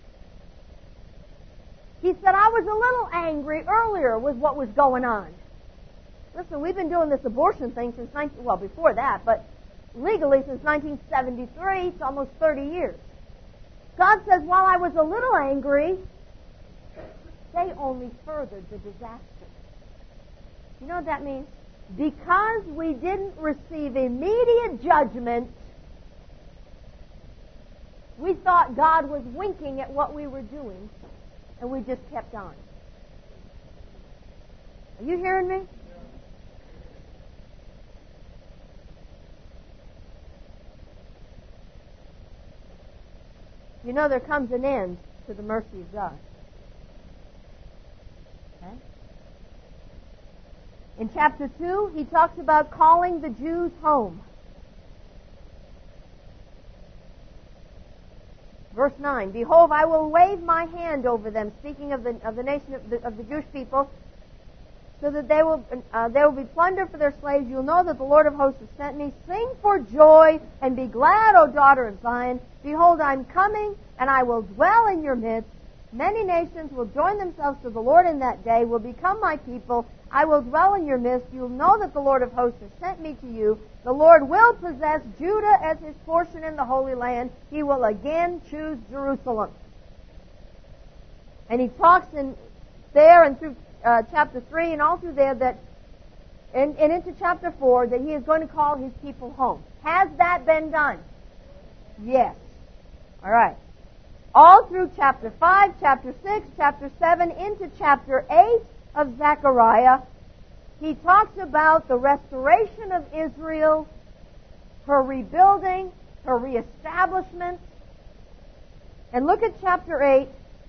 He said, I was a little angry earlier with what was going on. Listen, we've been doing this abortion thing since, before that, but legally since 1973, it's almost 30 years. God says, while I was a little angry, they only furthered the disaster. You know what that means? Because we didn't receive immediate judgment, we thought God was winking at what we were doing, and we just kept on. Are you hearing me? You know, there comes an end to the mercy of God. Okay? In chapter 2, he talks about calling the Jews home. Verse 9, behold, I will wave my hand over them, speaking of the nation of the Jewish people, so that they will be plundered for their slaves. You'll know that the Lord of hosts has sent me. Sing for joy and be glad, O daughter of Zion. Behold, I'm coming, and I will dwell in your midst. Many nations will join themselves to the Lord in that day, will become my people. I will dwell in your midst. You'll know that the Lord of hosts has sent me to you. The Lord will possess Judah as his portion in the Holy Land. He will again choose Jerusalem. And he talks in there and through chapter 3 and all through there that, and into chapter 4, that he is going to call his people home. Has that been done? Yes. All right. All through chapter 5, chapter 6, chapter 7, into chapter 8 of Zechariah, he talks about the restoration of Israel, her rebuilding, her reestablishment. And look at chapter 8,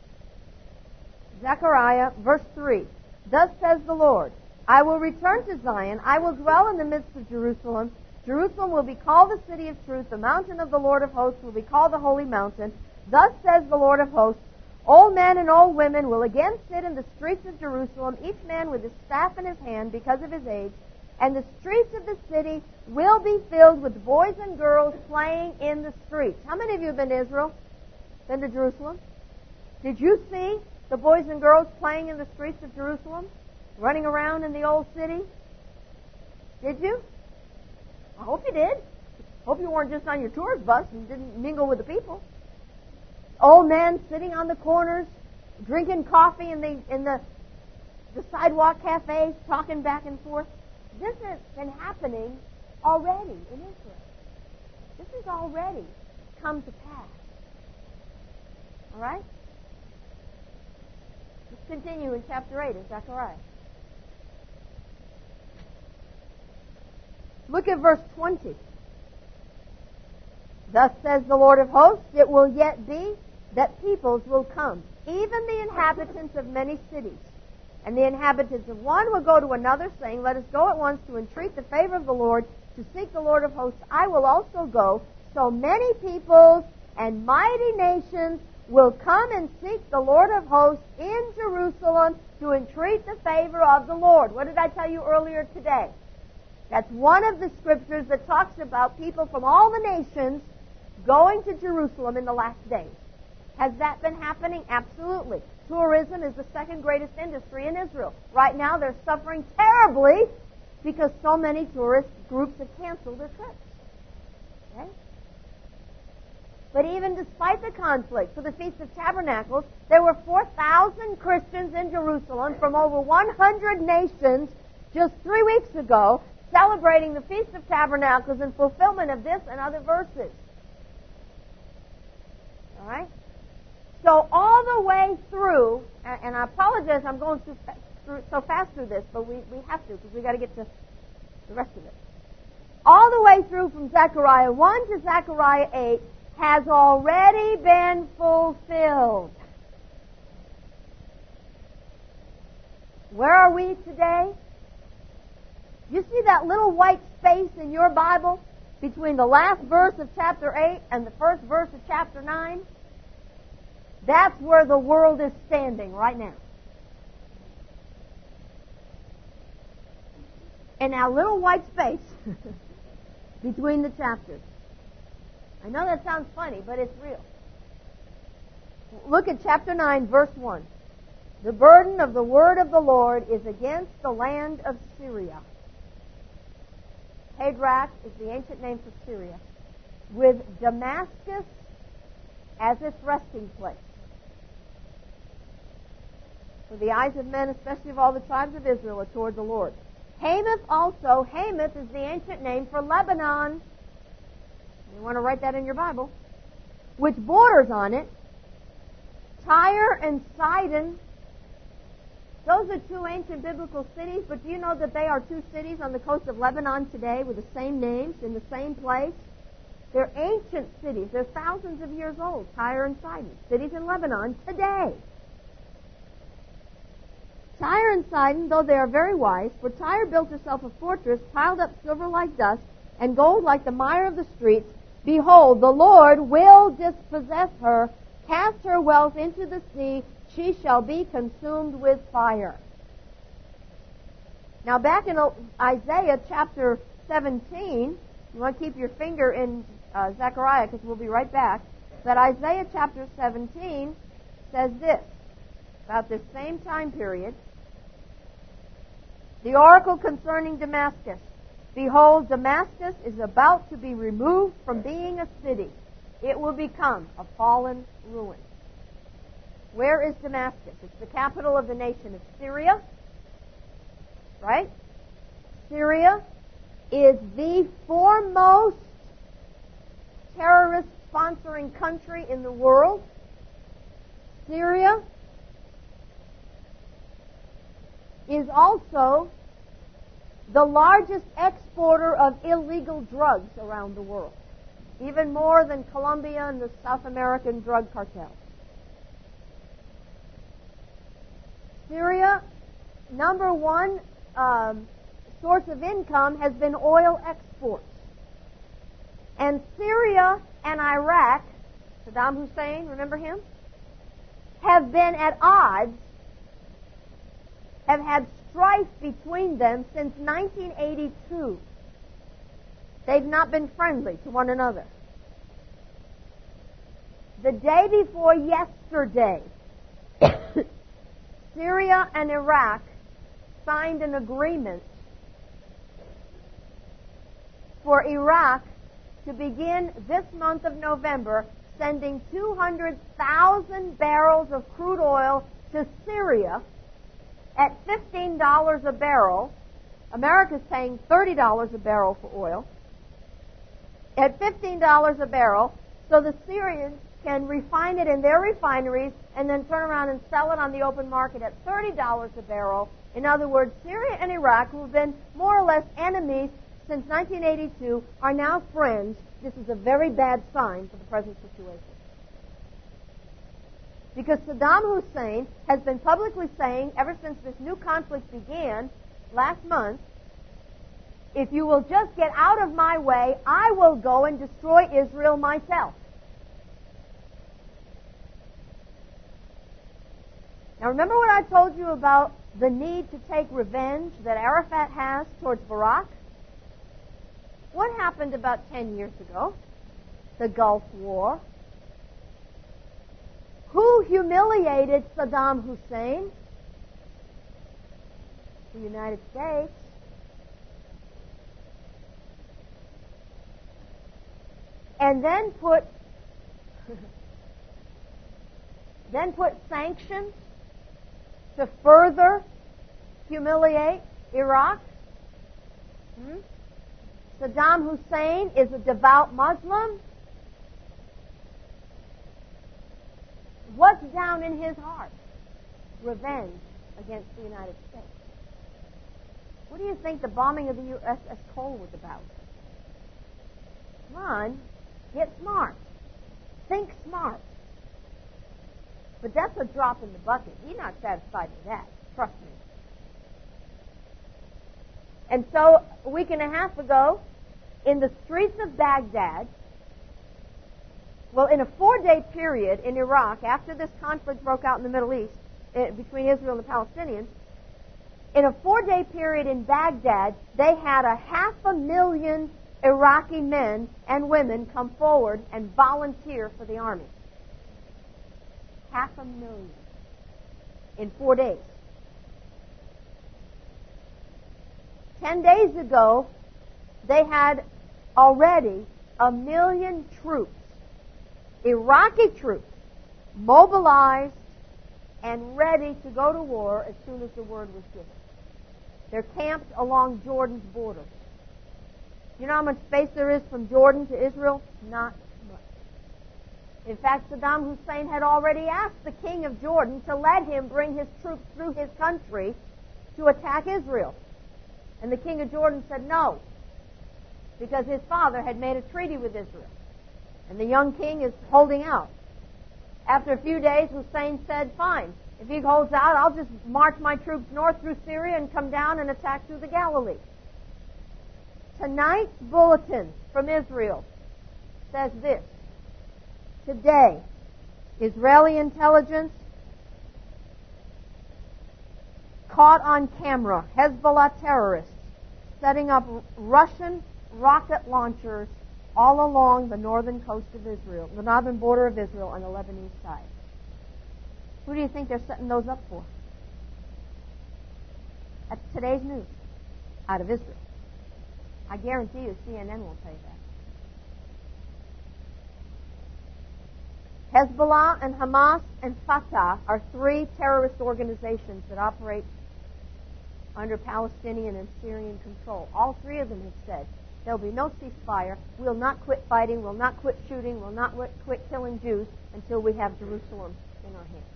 Zechariah, verse 3. Thus says the Lord, I will return to Zion, I will dwell in the midst of Jerusalem. Jerusalem will be called the city of truth, the mountain of the Lord of hosts will be called the holy mountain. Thus says the Lord of hosts, old men and old women will again sit in the streets of Jerusalem, each man with his staff in his hand because of his age, and the streets of the city will be filled with boys and girls playing in the streets. How many of you have been to Israel? Been to Jerusalem? Did you see the boys and girls playing in the streets of Jerusalem? Running around in the old city? Did you? I hope you did. Hope you weren't just on your tourist bus and didn't mingle with the people. Old men sitting on the corners, drinking coffee in the sidewalk cafes, talking back and forth. This has been happening already in Israel. This has already come to pass. All right? Let's continue in chapter 8 of Zechariah. Look at verse 20. Thus says the Lord of hosts, it will yet be that peoples will come, even the inhabitants of many cities. And the inhabitants of one will go to another, saying, let us go at once to entreat the favor of the Lord, to seek the Lord of hosts. I will also go. So many peoples and mighty nations will come and seek the Lord of hosts in Jerusalem to entreat the favor of the Lord. What did I tell you earlier today? That's one of the scriptures that talks about people from all the nations going to Jerusalem in the last days. Has that been happening? Absolutely. Tourism is the second greatest industry in Israel. Right now they're suffering terribly because so many tourist groups have canceled their trips. Okay? But even despite the conflict, for the Feast of Tabernacles, there were 4,000 Christians in Jerusalem from over 100 nations just 3 weeks ago, celebrating the Feast of Tabernacles in fulfillment of this and other verses. All right? So all the way way through, and I apologize, I'm going so fast through this, but we have to because we got to get to the rest of it. All the way through from Zechariah 1 to Zechariah 8 has already been fulfilled. Where are we today? You see that little white space in your Bible between the last verse of chapter 8 and the first verse of chapter 9? That's where the world is standing right now. In that little white space between the chapters. I know that sounds funny, but it's real. Look at chapter 9, verse 1. The burden of the word of the Lord is against the land of Syria. Hadrach is the ancient name for Syria, with Damascus as its resting place. For the eyes of men, especially of all the tribes of Israel, are toward the Lord. Hamath also, Hamath is the ancient name for Lebanon. You want to write that in your Bible. Which borders on it. Tyre and Sidon. Those are two ancient biblical cities, but do you know that they are two cities on the coast of Lebanon today with the same names in the same place? They're ancient cities. They're thousands of years old. Tyre and Sidon. Cities in Lebanon today. Tyre and Sidon, though they are very wise, for Tyre built herself a fortress, piled up silver like dust, and gold like the mire of the streets. Behold, the Lord will dispossess her, cast her wealth into the sea, she shall be consumed with fire. Now back in Isaiah chapter 17, you want to keep your finger in Zechariah because we'll be right back, but Isaiah chapter 17 says this, about this same time period, the oracle concerning Damascus. Behold, Damascus is about to be removed from being a city. It will become a fallen ruin. Where is Damascus? It's the capital of the nation of Syria. Right? Syria is the foremost terrorist sponsoring country in the world. Syria is also the largest exporter of illegal drugs around the world, even more than Colombia and the South American drug cartels. Syria, number one source of income has been oil exports. And Syria and Iraq, Saddam Hussein, remember him? Have been at odds, have had strife between them since 1982. They've not been friendly to one another. The day before yesterday, Syria and Iraq signed an agreement for Iraq to begin this month of November sending 200,000 barrels of crude oil to Syria at $15 a barrel. America's paying $30 a barrel for oil. At $15 a barrel, so the Syrians can refine it in their refineries and then turn around and sell it on the open market at $30 a barrel. In other words, Syria and Iraq, who have been more or less enemies since 1982, are now friends. This is a very bad sign for the present situation. Because Saddam Hussein has been publicly saying, ever since this new conflict began last month, if you will just get out of my way, I will go and destroy Israel myself. Now remember what I told you about the need to take revenge that Arafat has towards Barak? What happened about 10 years ago? The Gulf War. Who humiliated Saddam Hussein? The United States. And then put sanctions to further humiliate Iraq. Saddam Hussein is a devout Muslim. What's down in his heart? Revenge against the United States. What do you think the bombing of the USS Cole was about? Run, get smart, think smart. But that's a drop in the bucket. He's not satisfied with that. Trust me. And so, a week and a half ago, in the streets of Baghdad, well, in a 4-day period in Iraq, after this conflict broke out in the Middle East, between Israel and the Palestinians, in a 4-day period in Baghdad, they had 500,000 Iraqi men and women come forward and volunteer for the army. 500,000 in 4 days. 10 days ago, they had already 1 million troops, Iraqi troops, mobilized and ready to go to war as soon as the word was given. They're camped along Jordan's border. You know how much space there is from Jordan to Israel? Not much. In fact, Saddam Hussein had already asked the king of Jordan to let him bring his troops through his country to attack Israel. And the king of Jordan said no, because his father had made a treaty with Israel. And the young king is holding out. After a few days, Hussein said, fine, if he holds out, I'll just march my troops north through Syria and come down and attack through the Galilee. Tonight's bulletin from Israel says this. Today, Israeli intelligence caught on camera Hezbollah terrorists setting up Russian rocket launchers all along the northern coast of Israel, the northern border of Israel on the Lebanese side. Who do you think they're setting those up for? That's today's news out of Israel. I guarantee you CNN will tell you that. Hezbollah and Hamas and Fatah are 3 terrorist organizations that operate under Palestinian and Syrian control. All 3 of them have said, there'll be no ceasefire, we'll not quit fighting, we'll not quit shooting, we'll not quit killing Jews until we have Jerusalem in our hands.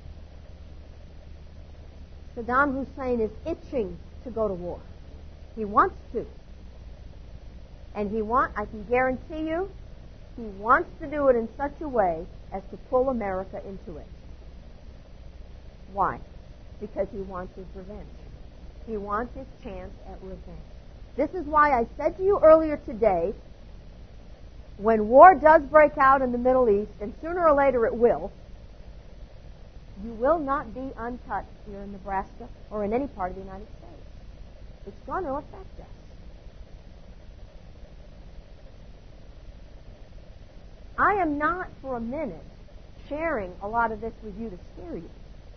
Saddam Hussein is itching to go to war. He wants to. And I can guarantee you, he wants to do it in such a way as to pull America into it. Why? Because he wants his revenge. He wants his chance at revenge. This is why I said to you earlier today, when war does break out in the Middle East, and sooner or later it will, you will not be untouched here in Nebraska or in any part of the United States. It's going to affect us. I am not for a minute sharing a lot of this with you to scare you,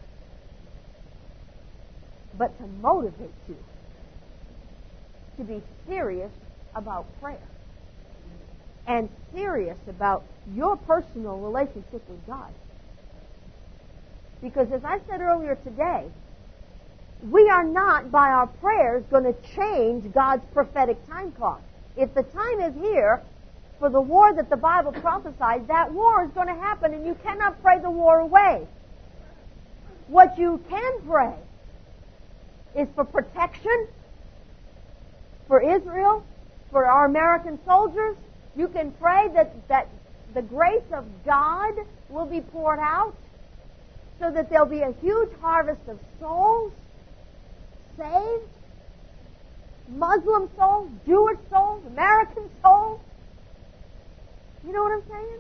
but to motivate you to be serious about prayer and serious about your personal relationship with God. Because as I said earlier today, we are not, by our prayers, going to change God's prophetic time clock. If the time is here for the war that the Bible prophesies, that war is going to happen, and you cannot pray the war away. What you can pray is for protection, for Israel, for our American soldiers. You can pray that the grace of God will be poured out so that there'll be a huge harvest of souls saved, Muslim souls, Jewish souls, American souls. You know what I'm saying?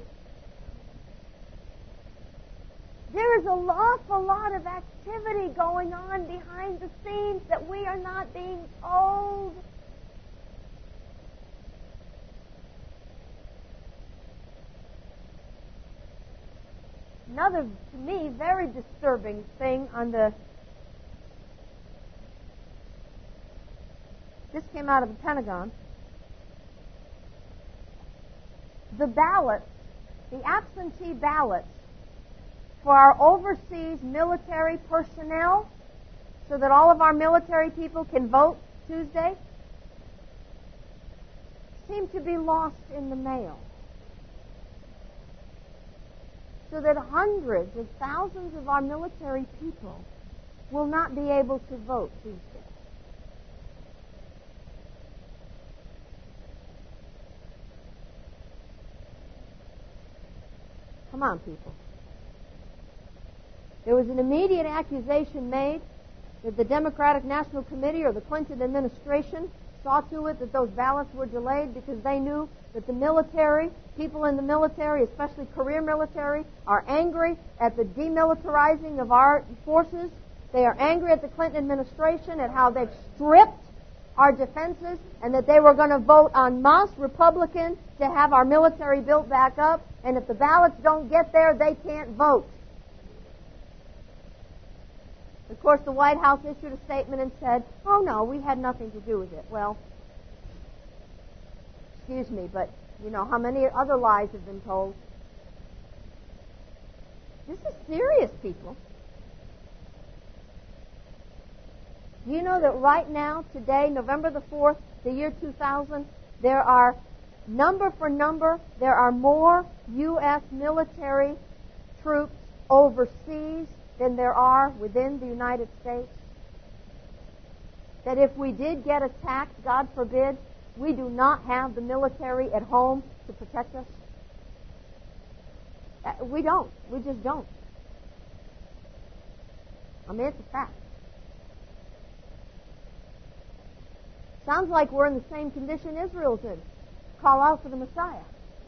There is an awful lot of activity going on behind the scenes that we are not being told. Another, to me, very disturbing thing this came out of the Pentagon. The ballots, the absentee ballots for our overseas military personnel, so that all of our military people can vote Tuesday, seem to be lost in the mail. so that hundreds of thousands of our military people will not be able to vote Tuesday. Come on, people. There was an immediate accusation made that the Democratic National Committee or the Clinton administration saw to it that those ballots were delayed because they knew that the military, people in the military, especially career military, are angry at the demilitarizing of our forces. They are angry at the Clinton administration at how they've stripped our defenses, and that they were going to vote en masse Republican to have our military built back up, and if the ballots don't get there, they can't vote. Of course, the White House issued a statement and said, oh no, we had nothing to do with it. Well, excuse me, but you know how many other lies have been told? This is serious, people. Do you know that right now, today, November the 4th, the year 2000, there are, number for number, there are more U.S. military troops overseas than there are within the United States? That if we did get attacked, God forbid, we do not have the military at home to protect us? We don't. We just don't. I mean, it's a fact. Sounds like we're in the same condition Israel's in. Call out for the Messiah.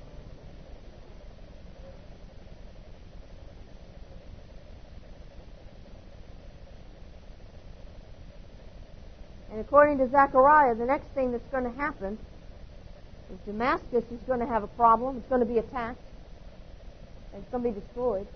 And according to Zechariah, the next thing that's going to happen is Damascus is going to have a problem. It's going to be attacked. And it's going to be destroyed.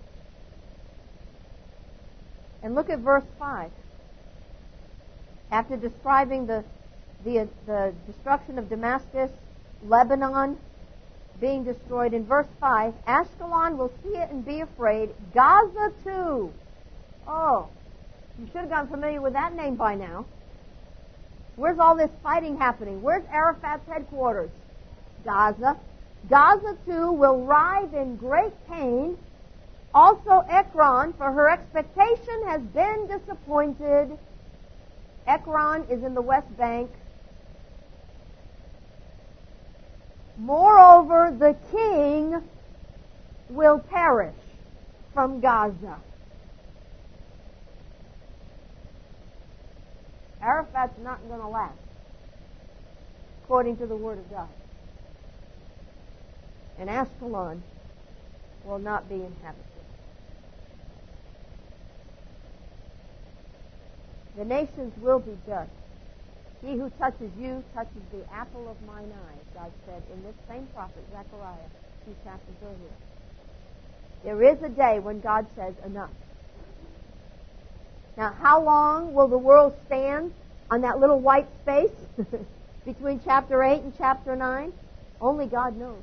And look at verse 5. After describing the destruction of Damascus, Lebanon being destroyed, in verse 5, Ashkelon will see it and be afraid. Gaza too. Oh, you should have gotten familiar with that name by now. Where's all this fighting happening? Where's Arafat's headquarters? Gaza. Gaza too will writhe in great pain. Also Ekron, for her expectation has been disappointed. Ekron is in the West Bank. Moreover, the king will perish from Gaza. Arafat's not going to last, according to the Word of God. And Ashkelon will not be inhabited. The nations will be judged. He who touches you touches the apple of mine eye, God said in this same prophet, Zechariah, 2 chapters earlier. There is a day when God says, enough. Now, how long will the world stand on that little white space between chapter 8 and chapter 9? Only God knows.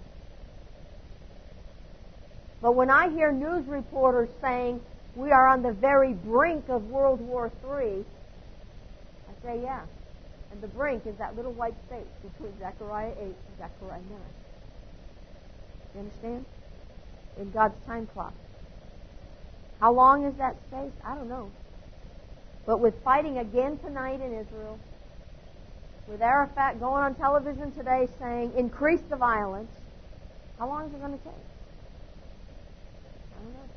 But when I hear news reporters saying we are on the very brink of World War III, I say, yeah. And the brink is that little white space between Zechariah 8 and Zechariah 9. You understand? In God's time clock. How long is that space? I don't know. But with fighting again tonight in Israel, with Arafat going on television today saying, increase the violence, how long is it going to take? I don't know.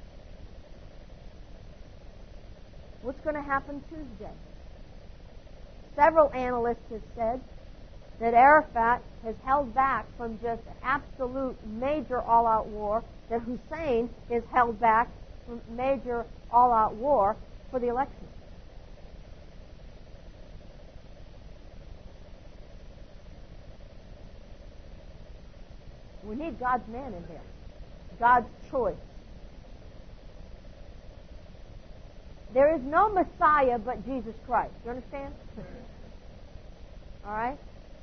What's going to happen Tuesday? Several analysts have said that Arafat has held back from just absolute major all-out war, that Hussein is held back from major all-out war for the election. We need God's man in there. God's choice. There is no Messiah but Jesus Christ. You understand? All right?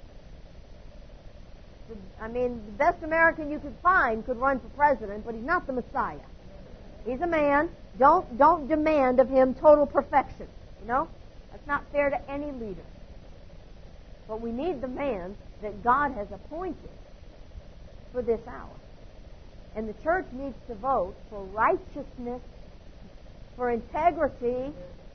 I mean, the best American you could find could run for president, but he's not the Messiah. He's a man. Don't demand of him total perfection. You know? That's not fair to any leader. But we need the man that God has appointed for this hour. And the church needs to vote for righteousness, for integrity,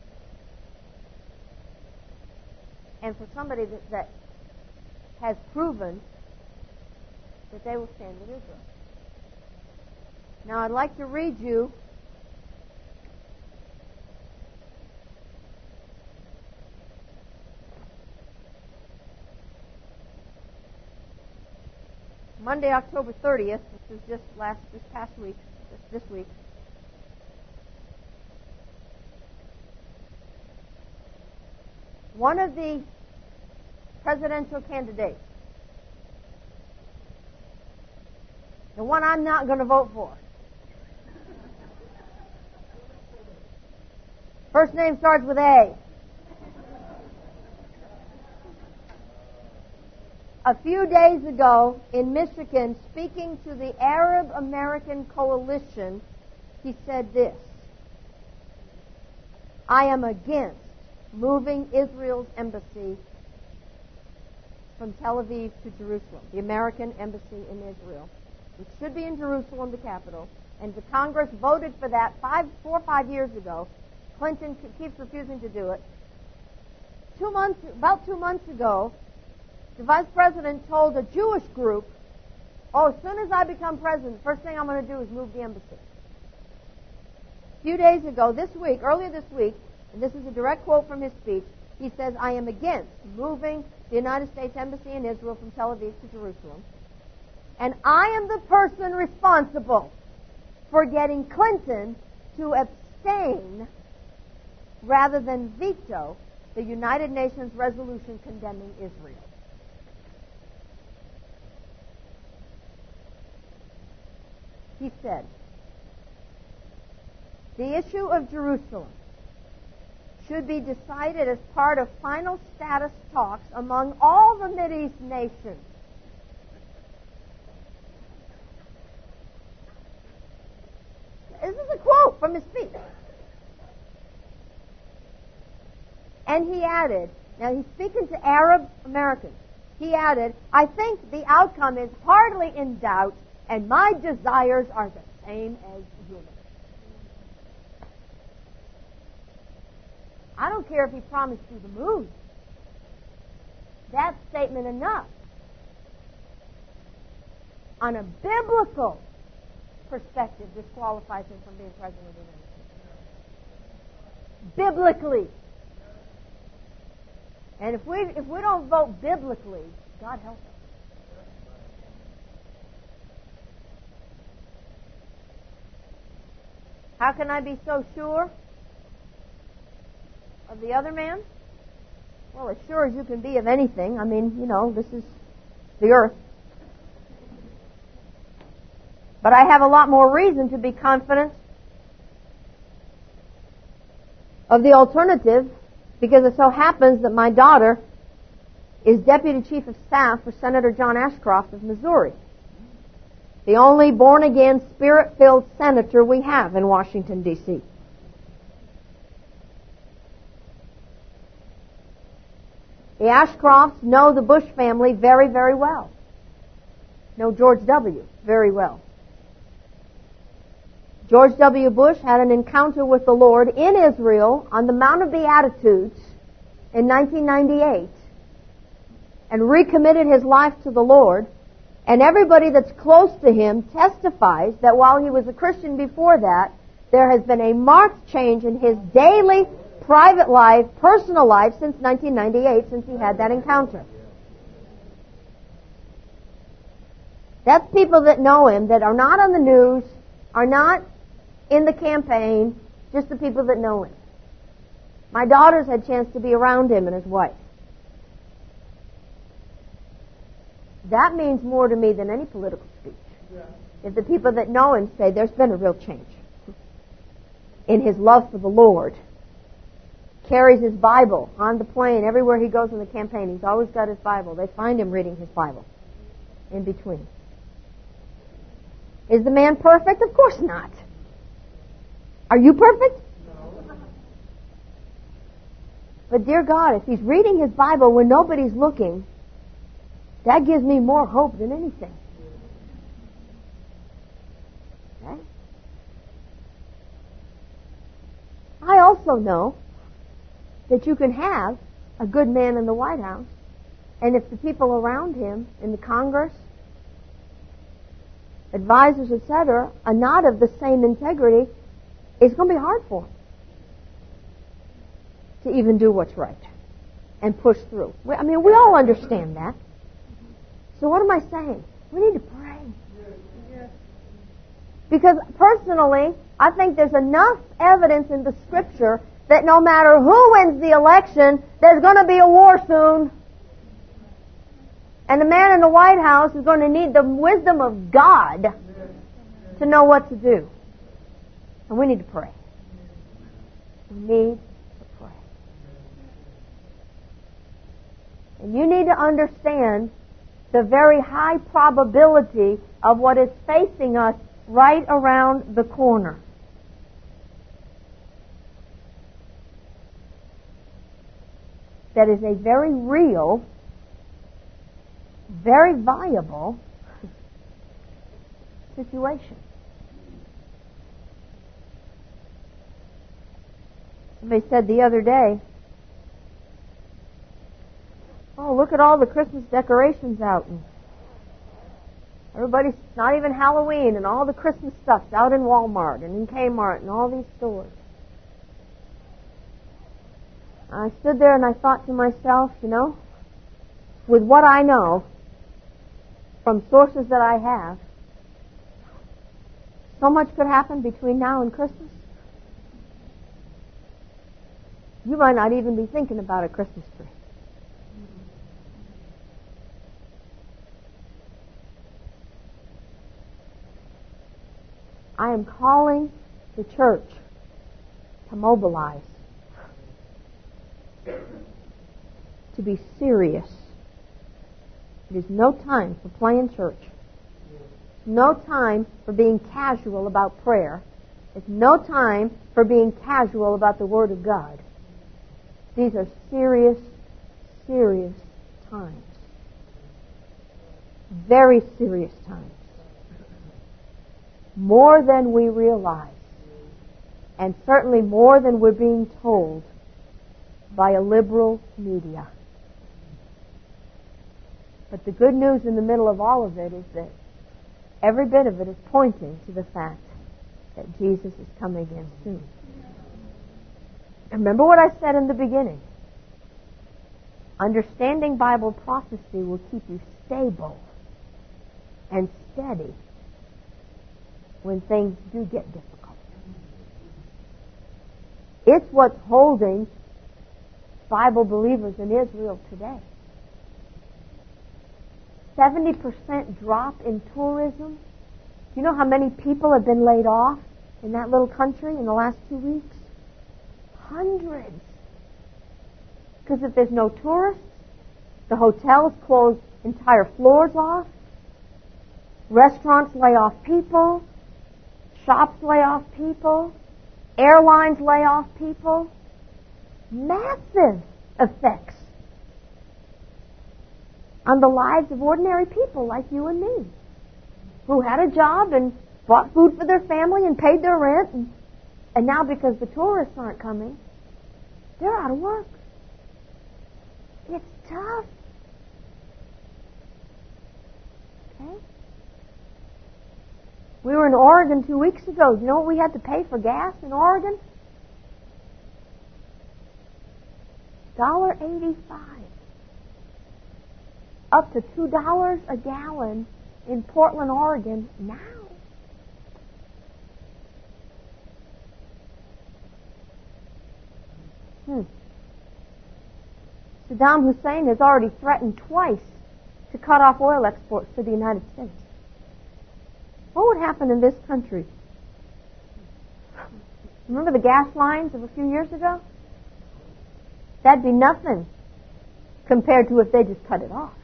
and for somebody that has proven that they will stand with Israel. Now, I'd like to read you Monday, October 30th, this is this week. One of the presidential candidates, the one I'm not going to vote for. First name starts with A. A few days ago in Michigan, speaking to the Arab American Coalition, he said this: I am against moving Israel's embassy from Tel Aviv to Jerusalem, the American embassy in Israel. It should be in Jerusalem, the capital. And the Congress voted for that 4 or 5 years ago. Clinton keeps refusing to do it. About 2 months ago, the vice president told a Jewish group, as soon as I become president, first thing I'm going to do is move the embassy. A few days ago, earlier this week, and this is a direct quote from his speech, he says, I am against moving the United States Embassy in Israel from Tel Aviv to Jerusalem. And I am the person responsible for getting Clinton to abstain rather than veto the United Nations resolution condemning Israel. He said, the issue of Jerusalem should be decided as part of final status talks among all the Mideast nations. This is a quote from his speech. And he added, now he's speaking to Arab Americans, he added, I think the outcome is hardly in doubt, and my desires are the same as yours. I don't care if he promised you the moon. That's statement enough. On a biblical perspective, disqualifies him from being president of the United States. Biblically. And if we don't vote biblically, God help us. How can I be so sure of the other man? Well, as sure as you can be of anything. I mean, this is the earth. But I have a lot more reason to be confident of the alternative, because it so happens that my daughter is Deputy Chief of Staff for Senator John Ashcroft of Missouri, the only born-again, Spirit-filled senator we have in Washington, D.C. The Ashcrofts know the Bush family very, very well. Know George W. very well. George W. Bush had an encounter with the Lord in Israel on the Mount of Beatitudes in 1998 and recommitted his life to the Lord. And everybody that's close to him testifies that while he was a Christian before that, there has been a marked change in his daily, private life, personal life since 1998, since he had that encounter. That's people that know him, that are not on the news, are not in the campaign, just the people that know him. My daughters had a chance to be around him and his wife. That means more to me than any political speech. Yeah. If the people that know him say there's been a real change in his love for the Lord, carries his Bible on the plane everywhere he goes in the campaign. He's always got his Bible. They find him reading his Bible in between. Is the man perfect? Of course not. Are you perfect? No. But dear God, if he's reading his Bible when nobody's looking, that gives me more hope than anything. also know that you can have a good man in the White House, and if the people around him in the Congress, advisors, etc., are not of the same integrity, it's going to be hard for him to even do what's right and push through. We all understand that. So what am I saying? We need to pray. Because personally, I think there's enough evidence in the Scripture that no matter who wins the election, there's going to be a war soon. And the man in the White House is going to need the wisdom of God to know what to do. And we need to pray. We need to pray. And you need to understand the very high probability of what is facing us right around the corner. That is a very real, very viable situation. Somebody said the other day, oh, look at all the Christmas decorations out. And everybody's, not even Halloween, and all the Christmas stuff's out in Walmart and in Kmart and all these stores. I stood there and I thought to myself, with what I know from sources that I have, so much could happen between now and Christmas. You might not even be thinking about a Christmas tree. I am calling the church to mobilize, to be serious. It is no time for playing church. No time for being casual about prayer. It's no time for being casual about the Word of God. These are serious, serious times. Very serious times. More than we realize. And certainly more than we're being told by a liberal media. But the good news in the middle of all of it is that every bit of it is pointing to the fact that Jesus is coming again soon. Remember what I said in the beginning. Understanding Bible prophecy will keep you stable and steady when things do get difficult. It's what's holding Bible believers in Israel today. 70% drop in tourism. Do you know how many people have been laid off in that little country in the last 2 weeks? Hundreds. Because if there's no tourists, the hotels close entire floors off, restaurants lay off people, shops lay off people, airlines lay off people. Massive effects on the lives of ordinary people like you and me, who had a job and bought food for their family and paid their rent, and now because the tourists aren't coming, they're out of work. It's tough. Okay? We were in Oregon 2 weeks ago. Do you know what we had to pay for gas in Oregon? $1.85. Up to $2 a gallon in Portland, Oregon now. Saddam Hussein has already threatened twice to cut off oil exports to the United States. What would happen in this country? Remember the gas lines of a few years ago? That'd be nothing compared to if they just cut it off.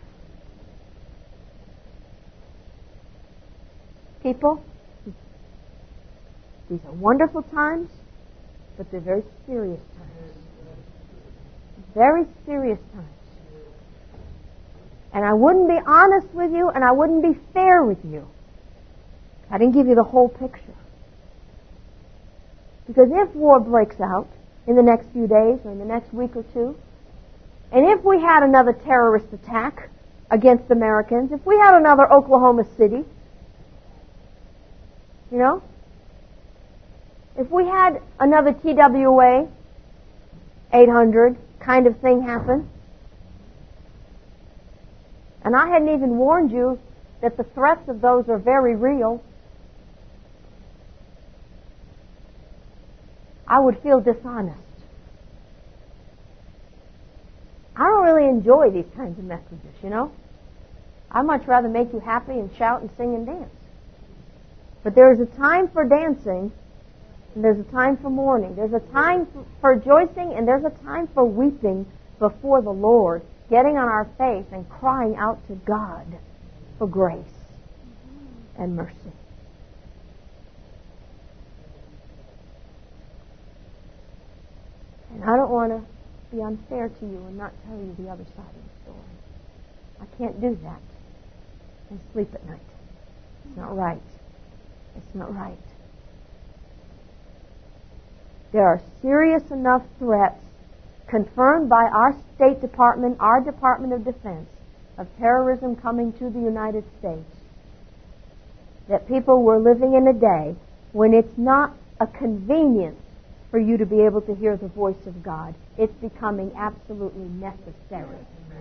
People, these are wonderful times, but they're very serious times. Very serious times. And I wouldn't be honest with you, and I wouldn't be fair with you. I didn't give you the whole picture. Because if war breaks out, in the next few days or in the next week or two. And if we had another terrorist attack against Americans, if we had another Oklahoma City, you know, if we had another TWA 800 kind of thing happen, and I hadn't even warned you that the threats of those are very real, I would feel dishonest. I don't really enjoy these kinds of messages, you know. I'd much rather make you happy and shout and sing and dance. But there is a time for dancing, and there's a time for mourning. There's a time for rejoicing, and there's a time for weeping before the Lord, getting on our face and crying out to God for grace and mercy. And I don't want to be unfair to you and not tell you the other side of the story. I can't do that and sleep at night. It's not right. It's not right. There are serious enough threats confirmed by our State Department, our Department of Defense, of terrorism coming to the United States, that people were living in a day when it's not a convenience for you to be able to hear the voice of God. It's becoming absolutely necessary.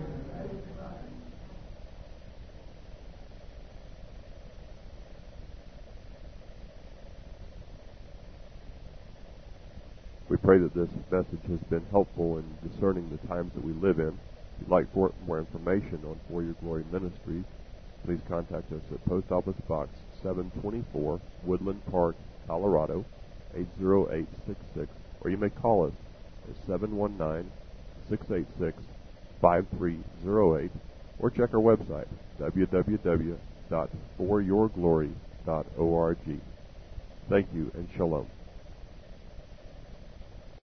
We pray that this message has been helpful in discerning the times that we live in. If you'd like more information on For Your Glory Ministries, please contact us at Post Office Box 724, Woodland Park, Colorado, 80866, or you may call us at 719-686-5308, or check our website, www.foryourglory.org. Thank you, and shalom.